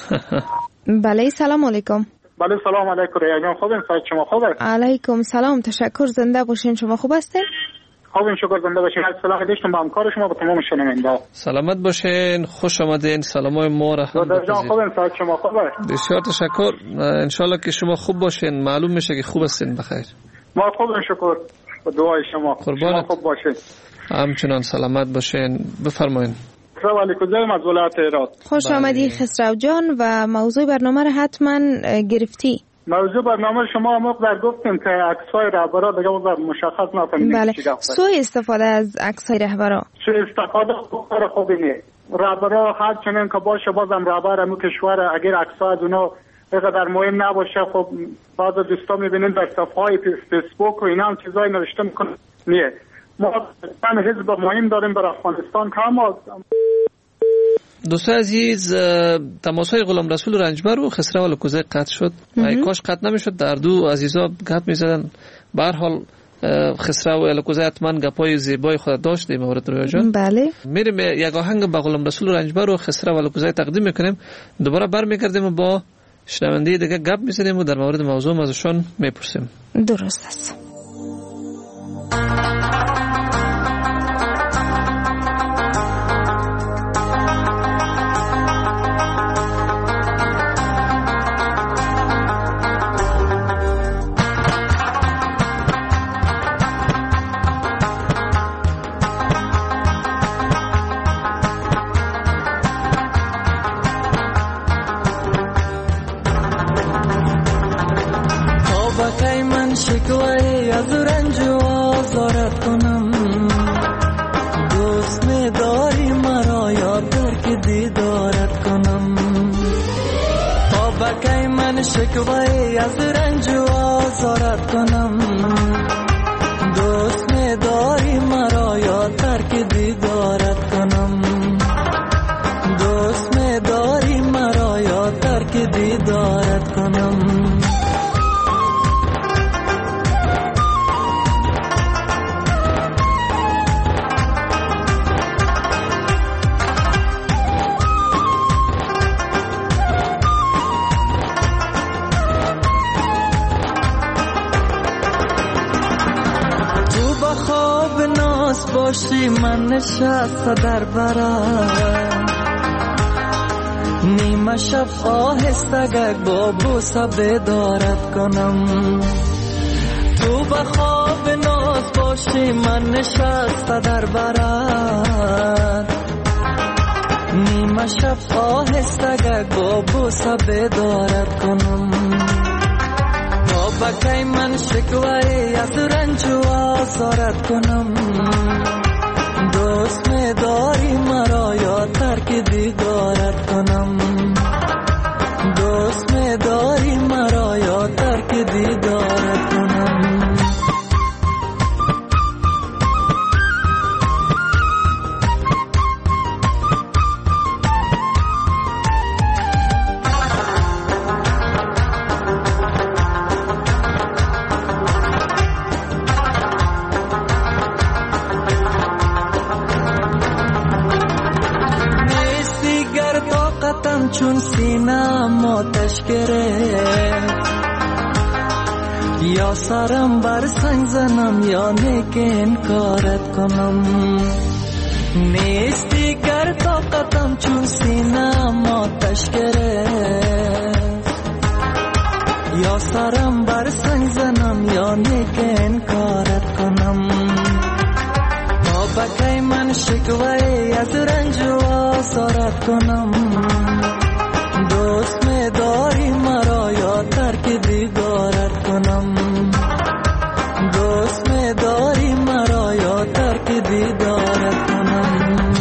بله سلام علیکم. بله سلام علیکم. ریان خوبین؟ صحت شما خوبه؟ علیکم سلام، تشکر، زنده باشین. شما خوب هستین؟ خوبیم شکر، زنده باشین. سلام داشتم با همکار شما با تمام شنونده. سلامت باشین، خوش آمدین. سلامای ما را هم بپذیرید. خوبیم، صحت شما خوبه؟ بسیار تشکر. ان شاء الله که شما خوب باشین. معلوم میشه که خوب هستین. بخیر. ما خوبیم شکر. با دعای شما. قربانت. شما خوب باشین. همچنان سلامت باشین. بفرمایید. خسرو علی کجای از ولایت هرات. خوش آمدی خسرو جان و موضوع برنامه را حتما گرفتی. موضوع برنامه شما مقدار گفتیم که عکس‌های رهبرا دیگه مقدار مشخص نفهمیدیم. بله. سوء استفاده از عکس‌های رهبرا. سوء استفاده کار خوبی نیست. رهبرا هر چنین که باشه بازم رهبر امو کشور اگر عکس‌ها از اونا اینقدر مهم نباشه، خب بعضی دوستا می‌بینین در صفحه‌های فیسبوک و اینا هم چیزای نوشته می‌کنن. نیه. ما تن حزب مهم داریم برای افغانستان که اما دوستان عزیز، تماس‌های غلام رسول رنجبر و خسرو الکوزی قطع شد. ای کاش قطع نمی‌شد، در دو عزیزا گپ می‌زدن. به هر حال خسرو الکوزی حتما گپای زیبای خود داشت در مورد رویا جان. بله. میریم یک آهنگ با غلام رسول رنجبر و خسرو الکوزی تقدیم می‌کنیم. دوباره برمیگردیم و با شنونده دیگه گپ می‌زنیم و در مورد موضوع ازشون میپرسیم. درست است. شکوه از رنج و آزارت کنم، دوست می داری مرا یاد که دیدارت کنم. تا بکی من شکوه از رنج و آزارت کنم، دوست می داری مرا یاد که دیدارت کنم، دوست می داری مرا یاد که دیدارت کنم. باشی من نشسته در برم، نیمه شب آهستگک با بوسه بیدارت کنم تو به خواب ناز باشی من نشسته در برات نیمه شب آهستگک با بوسه بیدارت کنم تا بکی من شکوه از رنج و آزارت کنم دوست می داری مرا یا ترک دیدارت کنم دوست می داری مرا یا ترک دیدارت کنم چون سینم آتش گرفت یا سرم بر سنگ زنم یا نیک انکارت کنم نیستی گر طاقتم چون سینم آتش گرفت یا سرم بر سنگ زنم یا نیک انکارت کنم تا بکی من شکوه از رنج و آزارت کنم دوست می داری مرا یا ترک دیدارت کنم دوست می داری مرا یا ترک دیدارت کنم.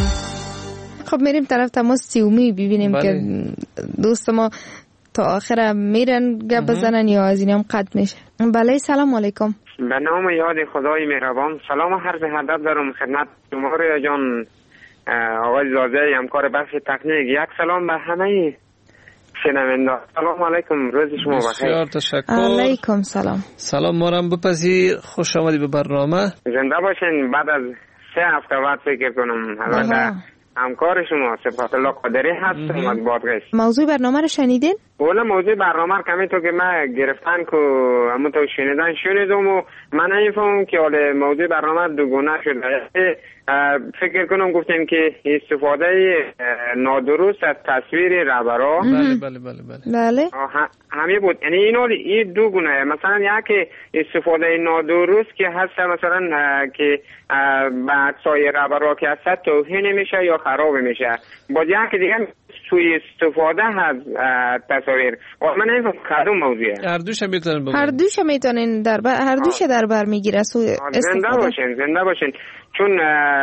خب میریم طرف تماس سیومی ببینیم بله. که دوست ما تا آخر میرن گپ بزنن یا از اینم قطع میشه. بله سلام علیکم. به نام یاد خدای مهربان سلام و عرض ادب دارم خدمت شما رو جان آقای زاده همکار بخش تکنیک. یک سلام به همه شنونده. سلام علیکم روز شما بخیر. بسیار تشکر. علیکم سلام. سلام ما رو بپذیر خوش آمدی به برنامه. زنده باشین. بعد از سه هفته بعد فکر کنم البته همکار شما صفات الله قادری هستم از بادغیس. موضوع برنامه رو شنیدین؟ اولا موضوع برنامه رو کمی تو که من گرفتن که همون تو شنیدن شنیدم و من نمیفهمم که حالا موضوع برنامه دوگونه شده. فکر کنم گفتیم که استفاده نادرست از تصویر رهبرا. بله بله بله بله. بله. همین بود. یعنی اینا این دو گونه مثلا یک استفاده نادرست که هست مثلا که به عکسای رهبرا که هست توهین میشه یا خراب میشه. با یک دیگه سوی استفاده از تصاویر. من نمیفهم کدوم موضوعه. هر دوش میتونن هر دوش میتونن در بر هر دوش در بر میگیره سوی استفاده. زنده باشین زنده باشین. چون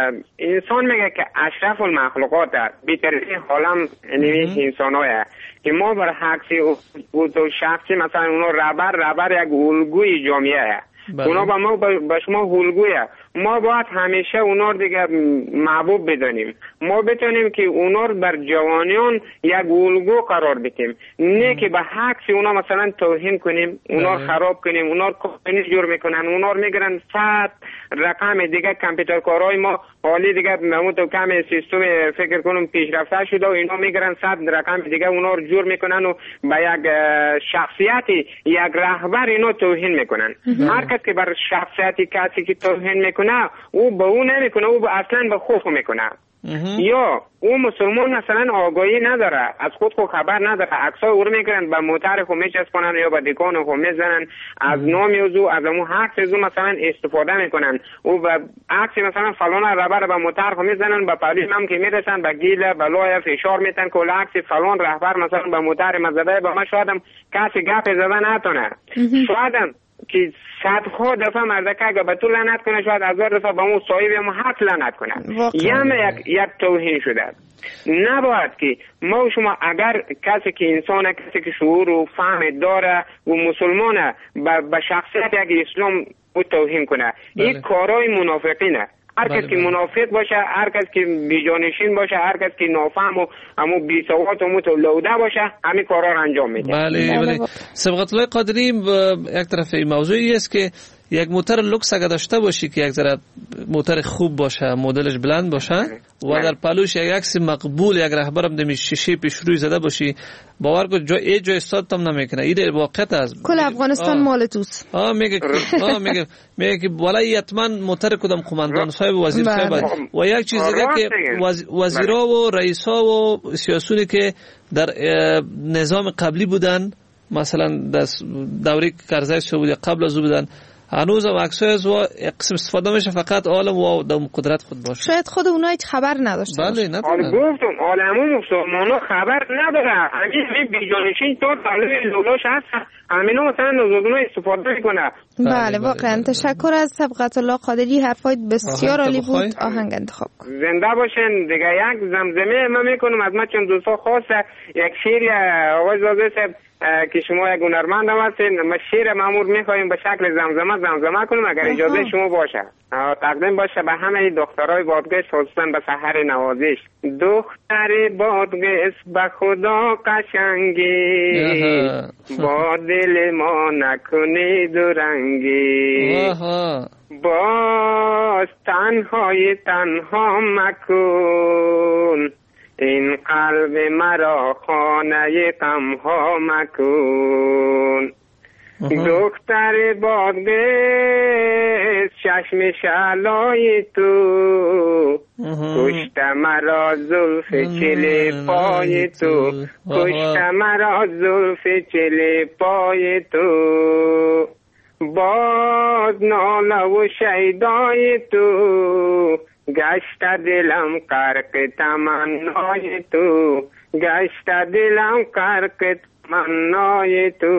انسان میگه که اشرف المخلوقات بهترین عالم یعنی انسان‌ها که ما بر حقی و شخصی مثلا اونا رهبر رهبر یک الگوی جامعه اونا با ما با شما الگویه. ما باید همیشه اونا دیگه محبوب بدانیم. ما بتونیم که اونا بر جوانیان یک الگو قرار بدیم نه که به حقی اونا مثلا توهین کنیم اونا خراب کنیم اونا کمپانی جور میکنن اونا میگرن صد رقم دیگه کامپیوتر کارهای ما حالی دیگه همون تو کم سیستم فکر کنم پیشرفته شده و اینا میگرن صد رقم دیگه اونا رو جور میکنن و به یک شخصیتی یک رهبر اینا توهین میکنن. هر کس که بر شخصیتی کسی که توهین میکنه او به او نمیکنه او اصلا به خود میکنه. یا او مسلمان مثلا آگاهی نداره از خود خود خبر نداره عکسای او رو میگیرن به موتر خود میچسبونن یا به دکان خود میزنن از نام او از اون عکس او مثلا استفاده میکنن او به عکس مثلا فلان رهبر به موتر خود میزنن به پلیس هم که میرسن به گیله بلای فشار میتن که عکس فلان رهبر مثلا به موتر مزده به ما شاید کسی گپ زدن نتونه شاید که صدها دفعه مردکه اگه به تو لعنت کنه شاید هزار دفعه به اون صاحب ما حق لعنت کنه. یعنی یک یک توهین شده. نباید که ما و شما اگر کسی که انسانه کسی که شعور و فهم داره و مسلمانه به شخصیت یک اسلام او توهین کنه. این کارهای منافقینه. هر کس که منافق باشه هر کس که بیجانشین باشه هر کس که نافهم و همو بی سواد و متولوده باشه همین کارا رو انجام میده. بله بله. سبقت الله قادری یک طرف این موضوعی است که یک موتر لوکس اگه داشته باشی که یک ذره موتر خوب باشه، مدلش بلند باشه و در پلوش یک عکس مقبول یک رهبرم دمی شیشه پیش روی زده باشی، باور کن جای ای جای استاد تام نمیکنه. این واقعیت است. کل افغانستان مال توست. آ میگه آ میگه میگه که والله حتما موتر کدام قماندان صاحب وزیر صاحب و یک چیز دیگه که وزیرا و رئیسا و سیاسیونی که در نظام قبلی بودن، مثلا در دوره کرزی سعودی قبل از او بودن، هنوز هم عکسای از و قسم استفاده میشه فقط عالم و دم قدرت خود باشه. شاید خود اونها هیچ خبر نداشته باشه. بله نداره. گفتم عالمون مسلمان‌ها خبر نداره. همین بیجانشین تو طالب دولش هست. همینو مثلا نوزادونو استفاده میکنه. بله واقعا تشکر از سبقت الله قادری، حرفایت بسیار عالی بود. آهنگ انتخاب کن. زنده باشین. دیگه یک زمزمه من میکنم از ما چند دوستا خاصه یک شعر آقای زاده صاحب که شما یک هنرمند هم هستین، ما شعر مامور میخوایم به شکل زمزمه زمزمه کنیم اگر اجازه شما باشه. تقدیم باشه به همه دخترای بادگشت، خصوصا به سحر نوازش. دختر بادگشت به خدا قشنگی، با دل ما نکنی دورنگی، باز تنهای تنها مکن، این قلب مرا خانه غمها مکن. دختر بادگشت چشم شعلای تو، کشت مرا زلف چله پای تو، کشت مرا زلف چله پای تو، باز ناله و شیدای تو، گشت دلم غرق تمنای تو، گشت دلم غرق تمنای تو.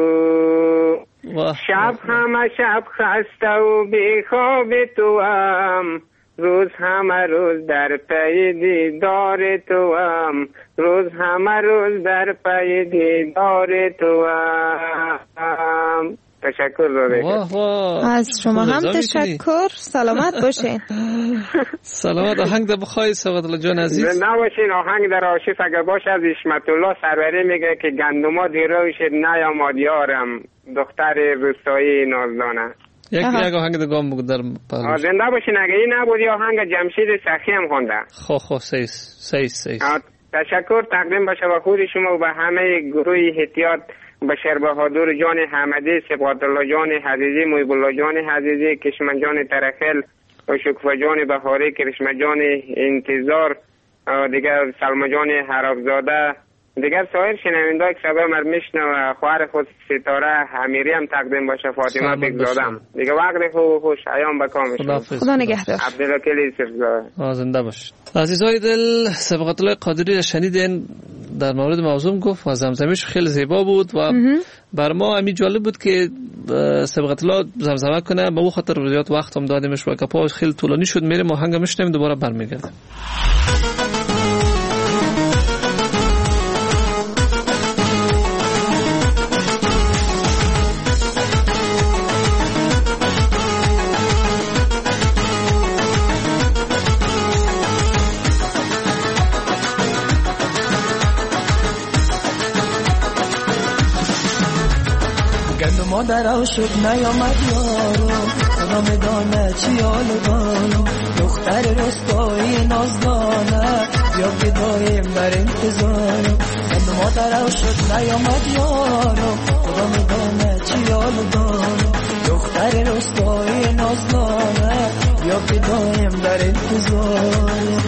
شب همه شب خسته و بیخواب تو هم، روز همه روز در پی دیدار تو هم، روز همه روز در پی دیدار تو هم. تشکر داده. از شما هم تشکر. سلامت باشین. سلامت. آهنگ در بخوای سواد الله جان عزیز. زنده باشین. آهنگ در آشیف اگر باشه از حشمت الله سروری میگه که گندما دیروش نیامد یارم، دختر روستایی نازدانه. یک یک آهنگ دیگه هم بگو در پهلوش. زنده باشین. اگه این نبودی آهنگ جمشید سخی هم خونده. خو خو سیس سیس سیس. تشکر تقدیم باشه به خود شما و به همه گروه احتیاط، بشیر بهادر جان حمدی، سبقت الله جان حزیزی، محب الله جان حزیزی، کشمن جان ترخل و شکفه جان بهاری، کرشمه جان انتظار، دیگر سلمه جان حرافزاده، دیگر سایر شنونده‌ای که صدای من میشنوه، خواهر خود ستاره امیری هم تقدیم باشه، فاطمه بگزادم. دیگه وقت خوب خوش ایام بکام شما. خدا نگهدار. عبدالوکیل یوسفزاده. زنده باش. عزیزای دل، سبقت الله قادری را شنیدین، در مورد موضوع گفت و زمزمه‌اش خیلی زیبا بود و بر ما همین جالب بود که سبقت الله زمزمه کنه. به اون خاطر زیاد وقت هم دادیمش و گپا خیلی طولانی شد. میریم آهنگ میشنویم دوباره برمیگردیم. مادرم شد نیامد یارو، خدا میدانه چی حالو دارو، دختر رستایی نازدانه یا که دایم در انتظارو. مادرم شد نیامد یارو، خدا میدانه چی حالو دارو، دختر رستایی نازدانه یا که دایم در انتظارو.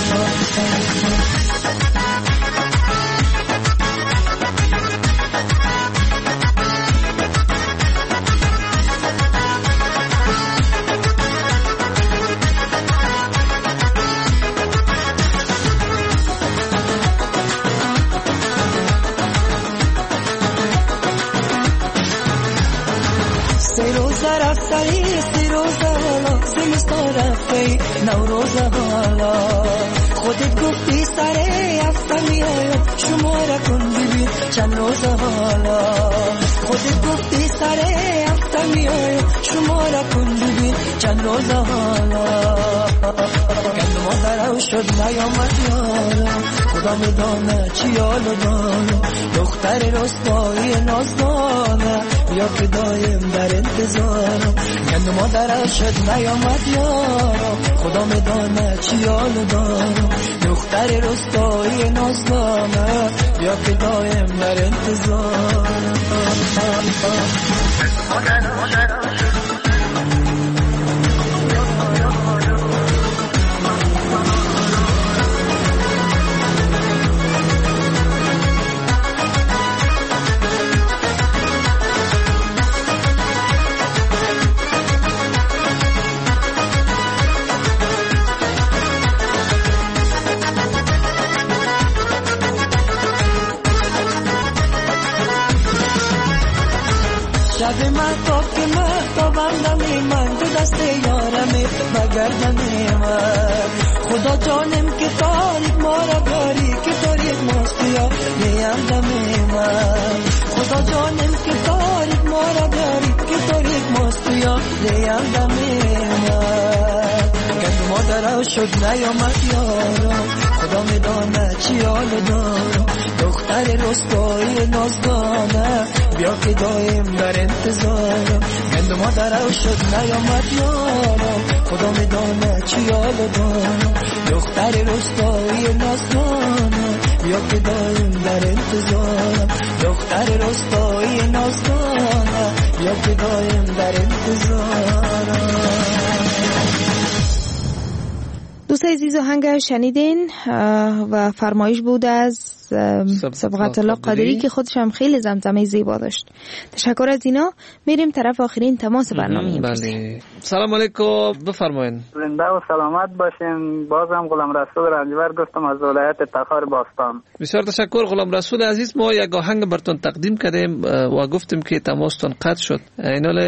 نوروز حالا خودت گفتی سره هفته میایم شما را کن ببین چند روز حالا، خودت گفتی سره هفته میایم شما را کن ببین چند روز حالا. گند مادرم شد نیامد یارم، خدا میدانه چی حالو دارم، دختر رستایی نازدانه بیا که دایم در انتظارم گند مادرم شد نیامد یارم خدا میداند چی حال دارم دختر رستایی نازدانم بیا که دایم در انتظارم شب محتاب که محتابم نمی من تو دست یارمه بگردم من خدا جانم که تاریک ما را داری که تاریک ماستیا نیم دم من خدا جانم که تاریک ما را داری که تاریک ماستیا نیم دم من گند مادرم شد نیامد یارم خدا میداند چی حال دارم دختر رستایی نازدانه بیا که دایم در انتظارم گند مادرم شد نیامد یارم خدا میدانه چی حال دارم دختر رستایی نازدانه بیا که دایم در انتظارم دختر رستایی نازدانه بیا که دایم در انتظارم. دوست عزیز آهنگ شنیدین و فرمایش بود از صبغت الله قادری که خودش هم خیلی زمزمه زیبا داشت. تشکر از اینا. میریم طرف آخرین تماس برنامه. بله. سلام علیکم، بفرمایید. زنده و سلامت باشین. بازم غلام رسول رنجبر گفتم از ولایت تخار باستان. بسیار تشکر غلام رسول عزیز. ما یک آهنگ براتون تقدیم کردیم و گفتیم که تماستون قطع شد. اینا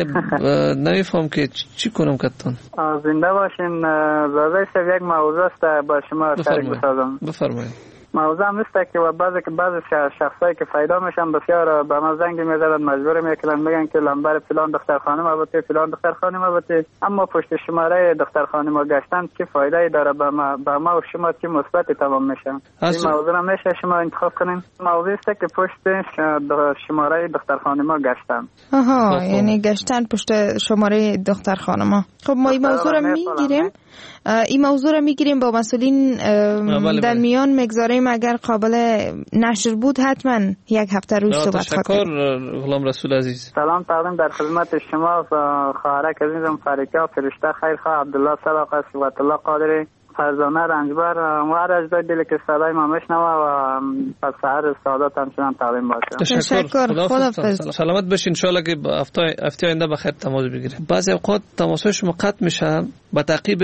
نمیفهم که چی کنم کتون. زنده باشین. زاده یک موضوع است با شما شریک بسازم. بفرمایید. موضوع هم است که بعضی که بعضی شخصایی که فایده میشن بسیار به ما زنگ میزنن مجبور میکنن میگن که لنبر فلان دختر خانم البته فلان دختر خانم البته اما پشت شماره دختر خانم گشتن چه فایده ای داره به ما به ما و شما چه مثبتی تمام میشه. این موضوع هم میشه شما انتخاب کنین. موضوع است که پشت شماره دختر خانم گشتن. آها یعنی گشتن پشت شماره دختر خانم. خب ما این موضوع رو میگیریم. این موضوع رو میگیریم با مسئولین در میان میگذاریم. اگر قابل نشر بود حتما یک هفته روی صحبت خواهیم. تشکر غلام رسول عزیز. سلام تقدیم در خدمت شما و خواهرک عزیزم فریکا فرشته خیرخواه عبدالله صداقت صفت الله قادری فرزانه رنجبر و هر اجزای دلی که صدای ما میشنوه و پس سحر سعادت همچنان تقدیم باشه. تشکر. خداحافظ. سلامت باشین. ان شاء الله که هفته هفته آینده بخیر تماس بگیریم. بعضی اوقات تماس‌های شما قطع میشه. با تعقیب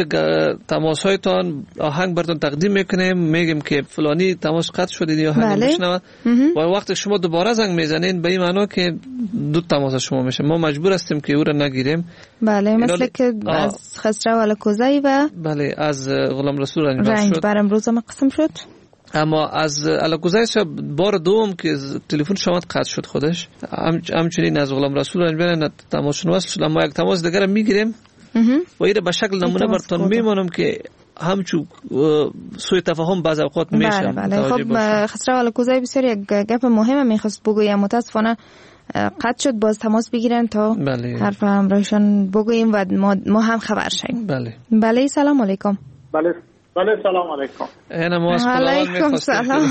تماس‌هایتان آهنگ براتون تقدیم میکنیم میگیم که فلانی تماس قطع شده یا آهنگ میشنوه و وقتی شما دوباره زنگ میزنین به این معنی که دو تماس شما میشه. ما مجبور هستیم که او را نگیریم. بله مثل که از خسرو الکوزی و بله از غلام رسول رنجبر رنج بر امروز هم قسم شد. اما از الکوزی بار دوم که تلفن شما قطع شد خودش همچنین از غلام رسول رنجبر تماس شد. اما یک تماس دیگر میگیریم و این به شکل نمونه براتون میمونم که همچون سوء تفاهم بعض اوقات میشه. بله بله. خب خسرو الکوزی بسیار یک گپ مهمه میخواست بگویم. متاسفانه قطع شد. باز تماس بگیرن تا بله. حرف همراهشان بگوییم و ما, ما هم خبر شیم. بله بله. سلام علیکم. بله بله سلام علیکم. اینا ما از علیکم سلام.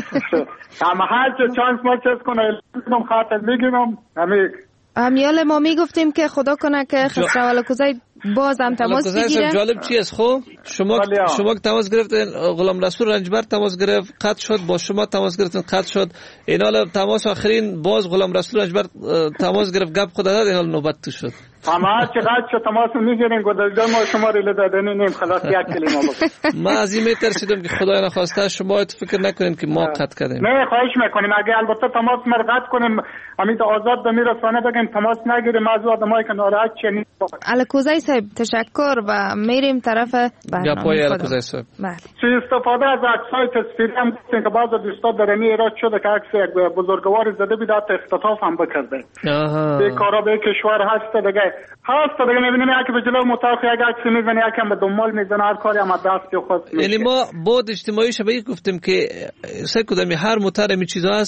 اما هر چه چانس ما چیز کنه میگم خاطر میگیم همین امیال ما میگفتیم که خدا کنه که خسرو الکوزی باز هم تماس بگیره. جالب چی است خب شما شما تماس گرفتین غلام رسول رنجبر تماس گرفت قطع شد. با شما تماس گرفتین قطع شد. اینا تماس آخرین باز غلام رسول رنجبر تماس گرفت گپ خود داد. اینا نوبت تو شد. اما چقدر شد تماس میگیرین گذاشتم ما شما رو دادنی نیم خلاص یک کلمه بگو. ما از این میترسیدم که خدای نخواسته شما فکر نکنین که ما قطع کردیم. نه خواهش میکنیم اگه البته تماس ما قطع کنیم امید آزاد به میرسانه بگیم تماس نگیریم از آدمایی که ناراحت چنین. الکوزی صاحب تشکر و میریم طرف برنامه الکوزی صاحب. بله. چه استفاده از عکسای تصویری هم که بعضی دوستا در می ایراد شده که عکس یک بزرگوار زده بیاد اختطاف هم بکرده. آها. به کارا به کشور هست دیگه. هست دیگه میبینیم یکی به جلو متاخ یک عکس میزنه یکم به دنبال میزنه هر کاری هم دست خود. یعنی ما بود اجتماعی شبیه گفتیم که سه کدوم هر متر می چیزا است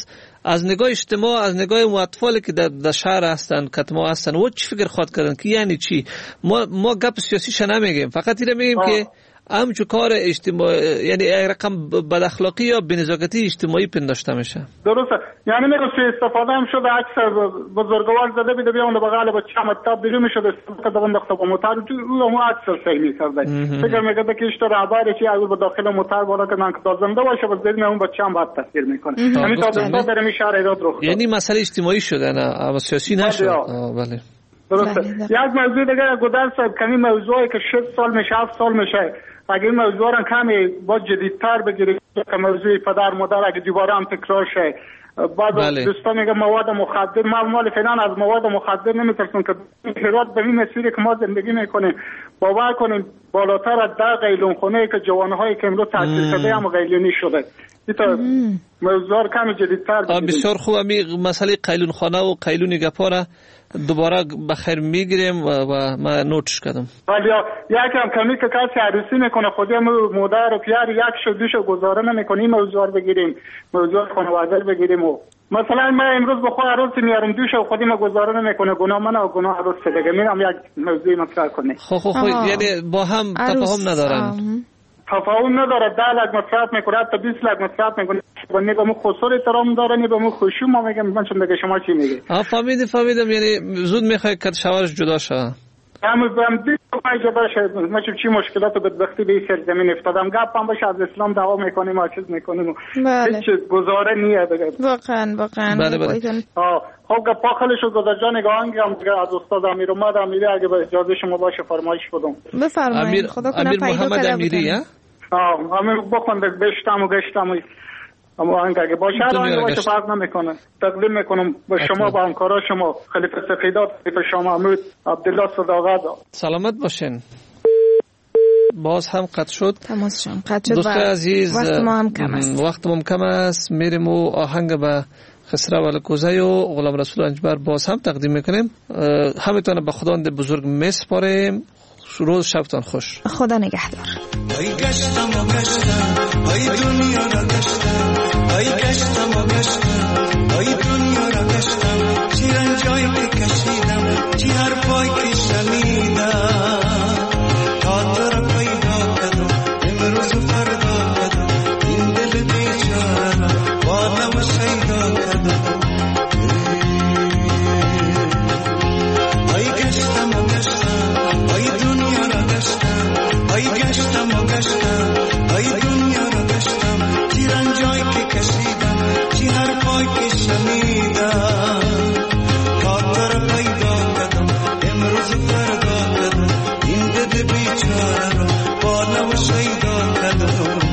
از نگاه اجتماع، از نگاه اون اطفالی که در, در شهر هستن، کتما هستن، و چی فکر خواهد کردن که یعنی چی؟ ما ما گپ سیاسیش نمیگیم، فقط اینو میگیم که همچون کار اجتماعی، یعنی رقم بد اخلاقی یا بی‌نزاکتی اجتماعی پنداشته میشه. درسته. یعنی میگه سوء استفاده هم شده، عکس بزرگوار زده بیده بیان بغل با چه مطلب دیگه میشد استفاده دوام داخل با موتور تو اون عکس صحیح میکرده. فکر میگه که اشتر عباره چی اول با داخل موتور بالا که من که زنده باشه باز بدون اون با چه بعد تصویر میکنه. یعنی تا دستا در میشه ایراد رخ. یعنی مسئله اجتماعی شده نه، اما سیاسی نشد. بله. درسته. یک موضوع دیگه گذشت کمی موضوعی که شش سال میشه، هفت سال میشه. اگر موضوع را کمی با جدیدتر بگیرید که موضوع پدر مادر اگه دوباره هم تکرار شه، بعد بله. دوستان میگه مواد مخدر، ما مال فعلا از مواد مخدر نمیترسون که هرات به این مسیری که ما زندگی میکنیم باور کنیم بالاتر از ده قیلون خونه که جوانهایی که امروز تحصیل کرده هم قیلونی شده. این موضوع کمی جدیدتر بگیرید. بسیار خوب. امی مسئله قیلون خانه و قیلونی گپاره دوباره بخیر میگیریم و, و ما نوتش کردم. ولی یکم کمی که کسی عروسی میکنه خودم مادر و پدر یک شو دوشو گزاره نمیکنیم، موضوع بگیریم، موضوع خانواده بگیریم. و مثلا من امروز به خود عروسی میارم دوشو خودم گزاره نمیکنه، گناه من و گناه عروس دیگه. میرم یک موضوع مطرح کنیم. خب خب خب یعنی با هم تفاهم ندارن. تفاهم نداره. ده لک مصرف میکنه، حتی بیست لک مصرف میکنه. نی به مو خسور احترام داره، نی به مو خوشی. ما میگم من چون دیگه شما چی میگی؟ آ فهمیدم فهمیدم. یعنی زود میخوای که شوهرش جدا شه. هم بهم دید که جدا شه. ما چی مشکلات و بدبختی به این سرزمین افتادم. گپم باشه از اسلام دعوا میکنیم، ما چیز میکنیم. هیچ گزاره نیه دیگه. واقعا واقعا. بله بله. آ خب گپ پاخلشو گذاشته نگاه انگام دیگه از استاد امیر اومد. امیری اگه به اجازه شما باشه فرمایش بدم. بفرمایید. خدا کنه پیدا محمد امیری ها؟ آه همه بخونده بشتم و گشتم و اما اگه باشه هر باشه فرق نمیکنه. تقدیم میکنم به شما با همکارا شما خلیفه سفیدات، خلیفه شاه محمود، عبدالله صداقت. سلامت باشین. باز هم قطع شد. تماس شد. قطع شد. دوست عزیز وقت ما هم کم است. وقت ما هم کم است. میریم و آهنگ به خسرو ولکوزی و غلام رسول انجبر باز هم تقدیم میکنیم. همتون به خداوند بزرگ میسپاریم. روز شبتان خوش. خدا نگهدار. ای گشتم و گشتم، ای دنیا را گشتم، ای گشتم و گشتم، ای دنیا را گشتم، چی رنجایی که کشیدم، چی حرفایی که شنیدم، تا تو را پیدا کردم، امروز و فردا کردم، این دل بیچاره را بالا و شیدا کردم. ای گشتم و گشتم، ای دنیا را گشتم، ای گشتم و گشتم، ای دنیا را گشتم، چی رنجایی که کشیدم، چی حرفایی که شنیدم، تا تو را پیدا کردم، امروز فردا کردم، این دل بیچاره را بالا و شیدا کردم.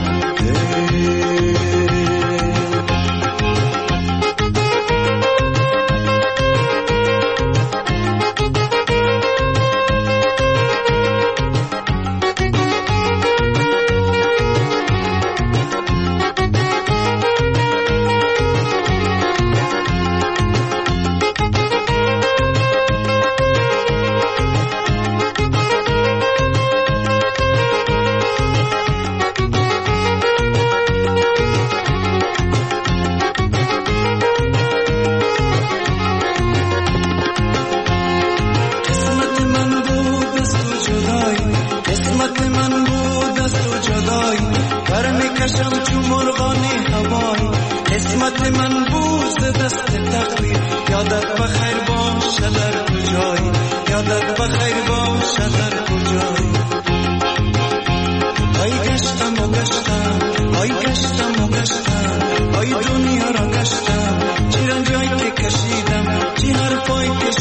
ای دنیا را گشتم، چی رنجایی که کشیدم، چی حرفایی که